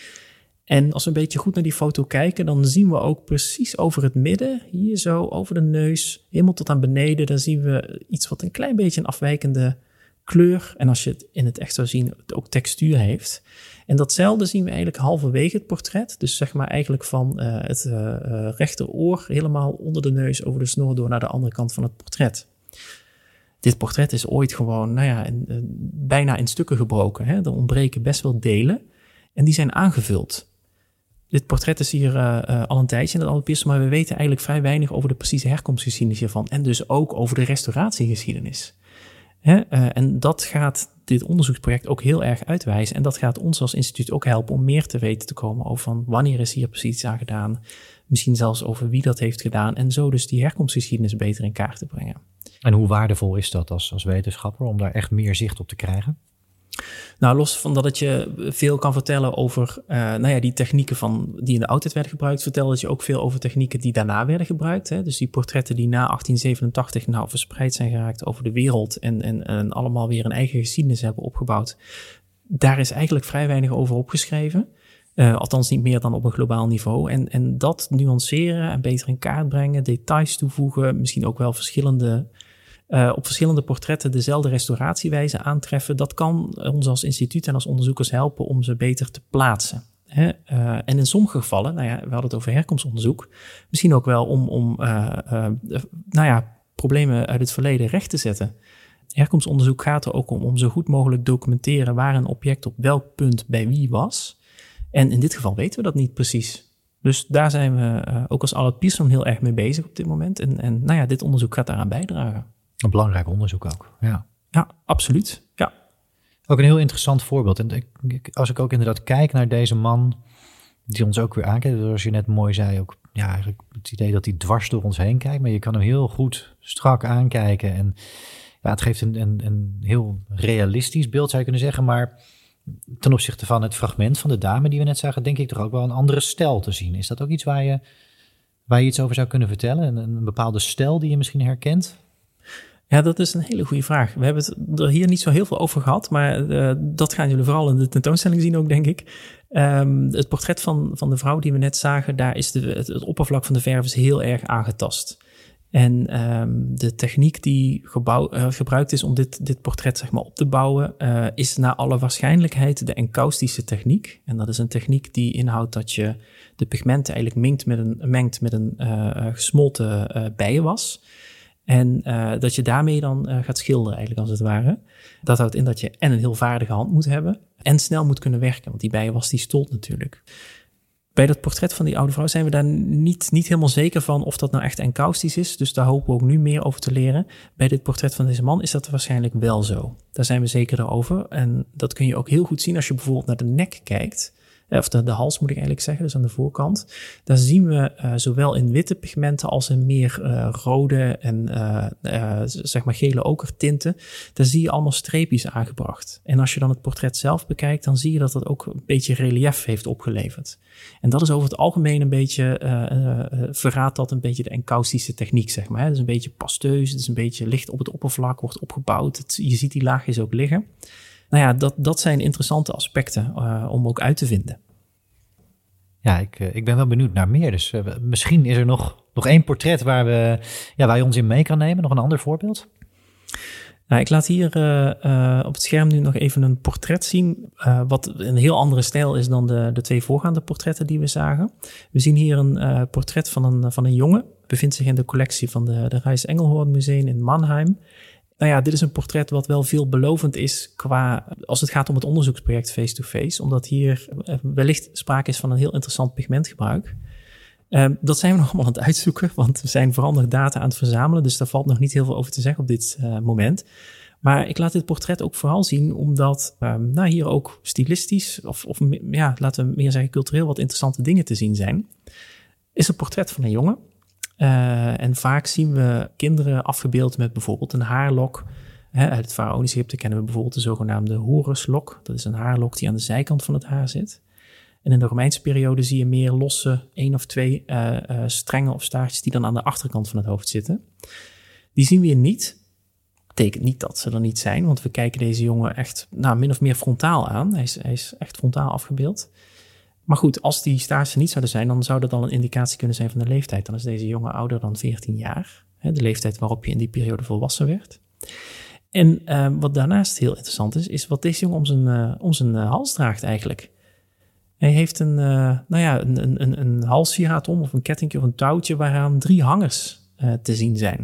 H: En als we een beetje goed naar die foto kijken, dan zien we ook precies over het midden, hier zo over de neus, helemaal tot aan beneden, dan zien we iets wat een klein beetje een afwijkende kleur en als je het in het echt zou zien, het ook textuur heeft. En datzelfde zien we eigenlijk halverwege het portret. Dus zeg maar eigenlijk van uh, het uh, uh, rechteroor helemaal onder de neus over de snor door naar de andere kant van het portret. Dit portret is ooit gewoon, nou ja, in, uh, bijna in stukken gebroken. Hè? Er ontbreken best wel delen en die zijn aangevuld. Dit portret is hier uh, uh, al een tijdje in het Albert Pierson, maar we weten eigenlijk vrij weinig over de precieze herkomstgeschiedenis hiervan en dus ook over de restauratiegeschiedenis. Hè? Uh, en dat gaat dit onderzoeksproject ook heel erg uitwijzen. En dat gaat ons als instituut ook helpen om meer te weten te komen over van wanneer is hier precies iets aan gedaan. Misschien zelfs over wie dat heeft gedaan. En zo dus die herkomstgeschiedenis beter in kaart te brengen.
I: En hoe waardevol is dat als, als wetenschapper om daar echt meer zicht op te krijgen?
H: Nou, los van dat het je veel kan vertellen over uh, nou ja, die technieken van, die in de oudheid werden gebruikt, vertelt het je ook veel over technieken die daarna werden gebruikt. Hè? Dus die portretten die na achttien zevenentachtig nou verspreid zijn geraakt over de wereld en, en, en allemaal weer een eigen geschiedenis hebben opgebouwd. Daar is eigenlijk vrij weinig over opgeschreven. Uh, althans niet meer dan op een globaal niveau. En, en dat nuanceren en beter in kaart brengen, details toevoegen, misschien ook wel verschillende Uh, op verschillende portretten dezelfde restauratiewijze aantreffen, dat kan ons als instituut en als onderzoekers helpen om ze beter te plaatsen. Hè? Uh, en in sommige gevallen, nou ja, we hadden het over herkomstonderzoek, misschien ook wel om, om uh, uh, nou ja, problemen uit het verleden recht te zetten. Herkomstonderzoek gaat er ook om om zo goed mogelijk documenteren waar een object op welk punt bij wie was. En in dit geval weten we dat niet precies. Dus daar zijn we uh, ook als Albert Pierson heel erg mee bezig op dit moment. En, en nou ja, dit onderzoek gaat daaraan bijdragen.
I: Een belangrijk onderzoek ook, ja.
H: Ja, absoluut, ja.
I: Ook een heel interessant voorbeeld. En ik, als ik ook inderdaad kijk naar deze man, die ons ook weer aankijkt, zoals je net mooi zei, ook ja, eigenlijk het idee dat hij dwars door ons heen kijkt, maar je kan hem heel goed strak aankijken. En ja, het geeft een, een, een heel realistisch beeld, zou je kunnen zeggen, maar ten opzichte van het fragment van de dame die we net zagen, denk ik toch ook wel een andere stijl te zien. Is dat ook iets waar je Waar je iets over zou kunnen vertellen? Een, een bepaalde stijl die je misschien herkent?
H: Ja, dat is een hele goede vraag. We hebben het er hier niet zo heel veel over gehad, maar uh, dat gaan jullie vooral in de tentoonstelling zien ook, denk ik. Um, het portret van, van de vrouw die we net zagen, daar is de, het, het oppervlak van de verf is heel erg aangetast. En um, de techniek die gebouw, uh, gebruikt is om dit, dit portret zeg maar op te bouwen, uh, is naar alle waarschijnlijkheid de enkaustische techniek. En dat is een techniek die inhoudt dat je de pigmenten eigenlijk mengt met een, mengt met een uh, gesmolten uh, bijenwas. En uh, dat je daarmee dan uh, gaat schilderen eigenlijk als het ware. Dat houdt in dat je en een heel vaardige hand moet hebben en snel moet kunnen werken. Want die bijenwas die stolt natuurlijk. Bij dat portret van die oude vrouw zijn we daar niet, niet helemaal zeker van of dat nou echt enkaustisch is. Dus daar hopen we ook nu meer over te leren. Bij dit portret van deze man is dat waarschijnlijk wel zo. Daar zijn we zeker over. En dat kun je ook heel goed zien als je bijvoorbeeld naar de nek kijkt. Of de, de hals moet ik eigenlijk zeggen, dus aan de voorkant. Daar zien we uh, zowel in witte pigmenten als in meer uh, rode en uh, uh, zeg maar gele okertinten. Daar zie je allemaal streepjes aangebracht. En als je dan het portret zelf bekijkt, dan zie je dat dat ook een beetje relief heeft opgeleverd. En dat is over het algemeen een beetje, uh, uh, verraadt dat een beetje de enkaustische techniek, zeg maar. Het is een beetje pasteus, het is een beetje licht op het oppervlak, wordt opgebouwd. Het, je ziet die laagjes ook liggen. Nou ja, dat, dat zijn interessante aspecten uh, om ook uit te vinden.
I: Ja, ik, ik ben wel benieuwd naar meer. Dus uh, misschien is er nog, nog één portret waar, we, ja, waar je ons in mee kan nemen. Nog een ander voorbeeld?
H: Nou, ik laat hier uh, uh, op het scherm nu nog even een portret zien. Uh, wat een heel andere stijl is dan de, de twee voorgaande portretten die we zagen. We zien hier een uh, portret van een, van een jongen. Bevindt zich in de collectie van de, de Reiss-Engelhorn Museum in Mannheim. Nou ja, dit is een portret wat wel veelbelovend is qua, als het gaat om het onderzoeksproject Face-to-Face, omdat hier wellicht sprake is van een heel interessant pigmentgebruik. Uh, dat zijn we nog allemaal aan het uitzoeken, want we zijn vooral nog data aan het verzamelen, dus daar valt nog niet heel veel over te zeggen op dit uh, moment. Maar ik laat dit portret ook vooral zien, omdat uh, nou, hier ook stilistisch, of, of ja, laten we meer zeggen cultureel, wat interessante dingen te zien zijn. Is een portret van een jongen. Uh, en vaak zien we kinderen afgebeeld met bijvoorbeeld een haarlok. Hè, uit het Faraonisch Egypte kennen we bijvoorbeeld de zogenaamde horuslok. Dat is een haarlok die aan de zijkant van het haar zit. En in de Romeinse periode zie je meer losse één of twee uh, uh, strengen of staartjes die dan aan de achterkant van het hoofd zitten. Die zien we hier niet. Betekent niet dat ze er niet zijn, want we kijken deze jongen echt nou, min of meer frontaal aan. Hij is, hij is echt frontaal afgebeeld. Maar goed, als die staartjes niet zouden zijn, dan zou dat al een indicatie kunnen zijn van de leeftijd. Dan is deze jongen ouder dan veertien jaar. Hè, de leeftijd waarop je in die periode volwassen werd. En uh, wat daarnaast heel interessant is, is wat deze jongen om zijn, uh, om zijn uh, hals draagt eigenlijk. Hij heeft een, uh, nou ja, een, een, een, een halssieraad om, of een kettingje of een touwtje, waaraan drie hangers uh, te zien zijn.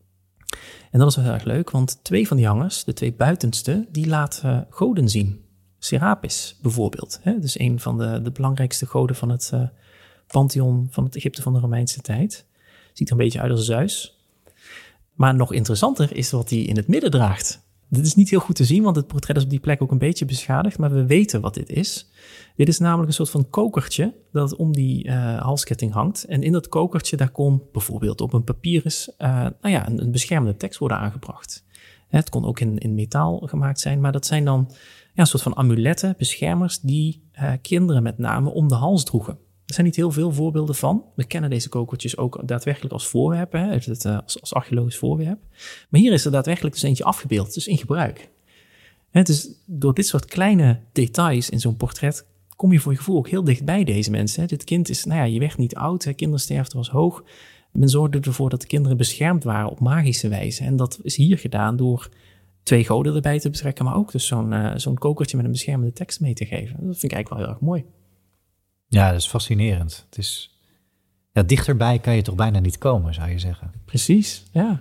H: En dat is wel heel erg leuk, want twee van die hangers, de twee buitenste, die laten uh, goden zien. Serapis bijvoorbeeld. Hè? Dus een van de, de belangrijkste goden van het uh, pantheon van het Egypte van de Romeinse tijd. Ziet er een beetje uit als Zeus. Maar nog interessanter is wat hij in het midden draagt. Dit is niet heel goed te zien, want het portret is op die plek ook een beetje beschadigd. Maar we weten wat dit is. Dit is namelijk een soort van kokertje dat om die uh, halsketting hangt. En in dat kokertje, daar kon bijvoorbeeld op een papyrus uh, nou ja, een, een beschermende tekst worden aangebracht. Het kon ook in, in metaal gemaakt zijn, maar dat zijn dan ja, een soort van amuletten, beschermers, die uh, kinderen met name om de hals droegen. Er zijn niet heel veel voorbeelden van. We kennen deze kokertjes ook daadwerkelijk als voorwerp, hè, het, uh, als, als archeologisch voorwerp. Maar hier is er daadwerkelijk dus eentje afgebeeld, dus in gebruik. Het is door dit soort kleine details in zo'n portret kom je voor je gevoel ook heel dicht bij deze mensen. Hè. Dit kind is, nou ja, je werd niet oud, hè, kindersterfte was hoog. Men zorgde ervoor dat de kinderen beschermd waren op magische wijze. En dat is hier gedaan door twee goden erbij te betrekken, maar ook dus zo'n, uh, zo'n kokertje met een beschermende tekst mee te geven. Dat vind ik eigenlijk wel heel erg mooi.
I: Ja, dat is fascinerend. Het is, ja, dichterbij kan je toch bijna niet komen, zou je zeggen.
H: Precies, ja.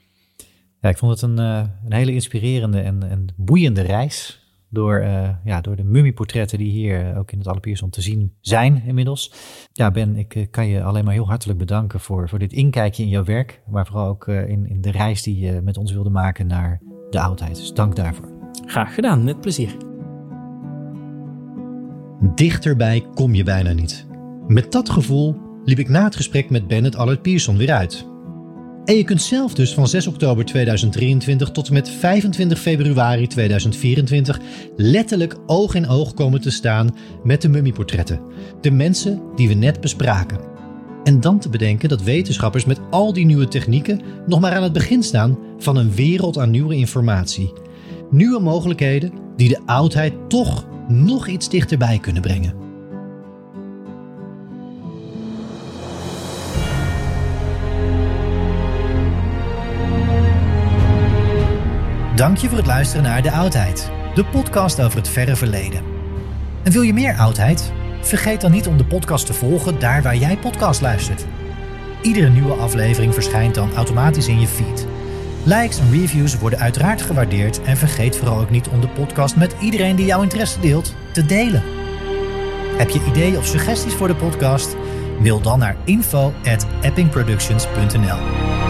I: Ja, ik vond het een, uh, een hele inspirerende en, en boeiende reis door, uh, ja, door de mummieportretten die hier uh, ook in het Alle Pierson te zien zijn inmiddels. Ja, Ben, ik uh, kan je alleen maar heel hartelijk bedanken voor, voor dit inkijkje in jouw werk, maar vooral ook uh, in, in de reis die je met ons wilde maken naar de oudheid. Dus dank daarvoor.
H: Graag gedaan, met plezier.
J: Dichterbij kom je bijna niet. Met dat gevoel liep ik na het gesprek met Ben het Allard Pierson weer uit. En je kunt zelf dus van zes oktober tweeduizend drieëntwintig tot en met vijfentwintig februari tweeduizend vierentwintig letterlijk oog in oog komen te staan met de mummieportretten. De mensen die we net bespraken. En dan te bedenken dat wetenschappers met al die nieuwe technieken nog maar aan het begin staan van een wereld aan nieuwe informatie. Nieuwe mogelijkheden die de oudheid toch nog iets dichterbij kunnen brengen.
G: Dank je voor het luisteren naar De Oudheid, de podcast over het verre verleden. En wil je meer oudheid? Vergeet dan niet om de podcast te volgen daar waar jij podcast luistert. Iedere nieuwe aflevering verschijnt dan automatisch in je feed. Likes en reviews worden uiteraard gewaardeerd en vergeet vooral ook niet om de podcast met iedereen die jouw interesse deelt te delen. Heb je ideeën of suggesties voor de podcast? Mail dan naar info at eppingproductions punt n l.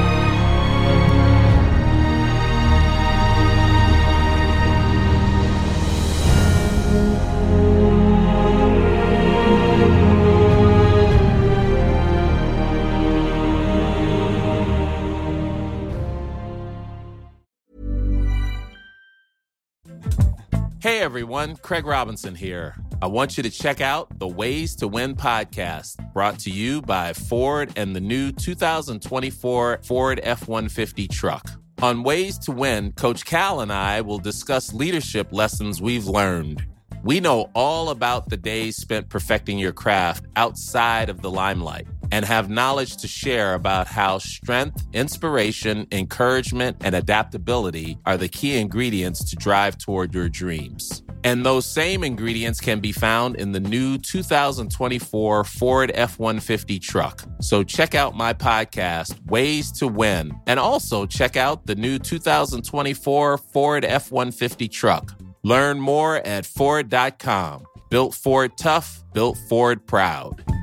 O: Hey everyone, Craig Robinson here. I want you to check out the Ways to Win podcast, brought to you by Ford and the new two thousand twenty-four Ford F one fifty truck. On Ways to Win, Coach Cal and I will discuss leadership lessons we've learned. We know all about the days spent perfecting your craft outside of the limelight and have knowledge to share about how strength, inspiration, encouragement, and adaptability are the key ingredients to drive toward your dreams. And those same ingredients can be found in the new two thousand twenty-four Ford F one fifty truck. So check out my podcast, Ways to Win, and also check out the new two thousand twenty-four Ford F one fifty truck. Learn more at Ford dot com. Built Ford tough, built Ford proud.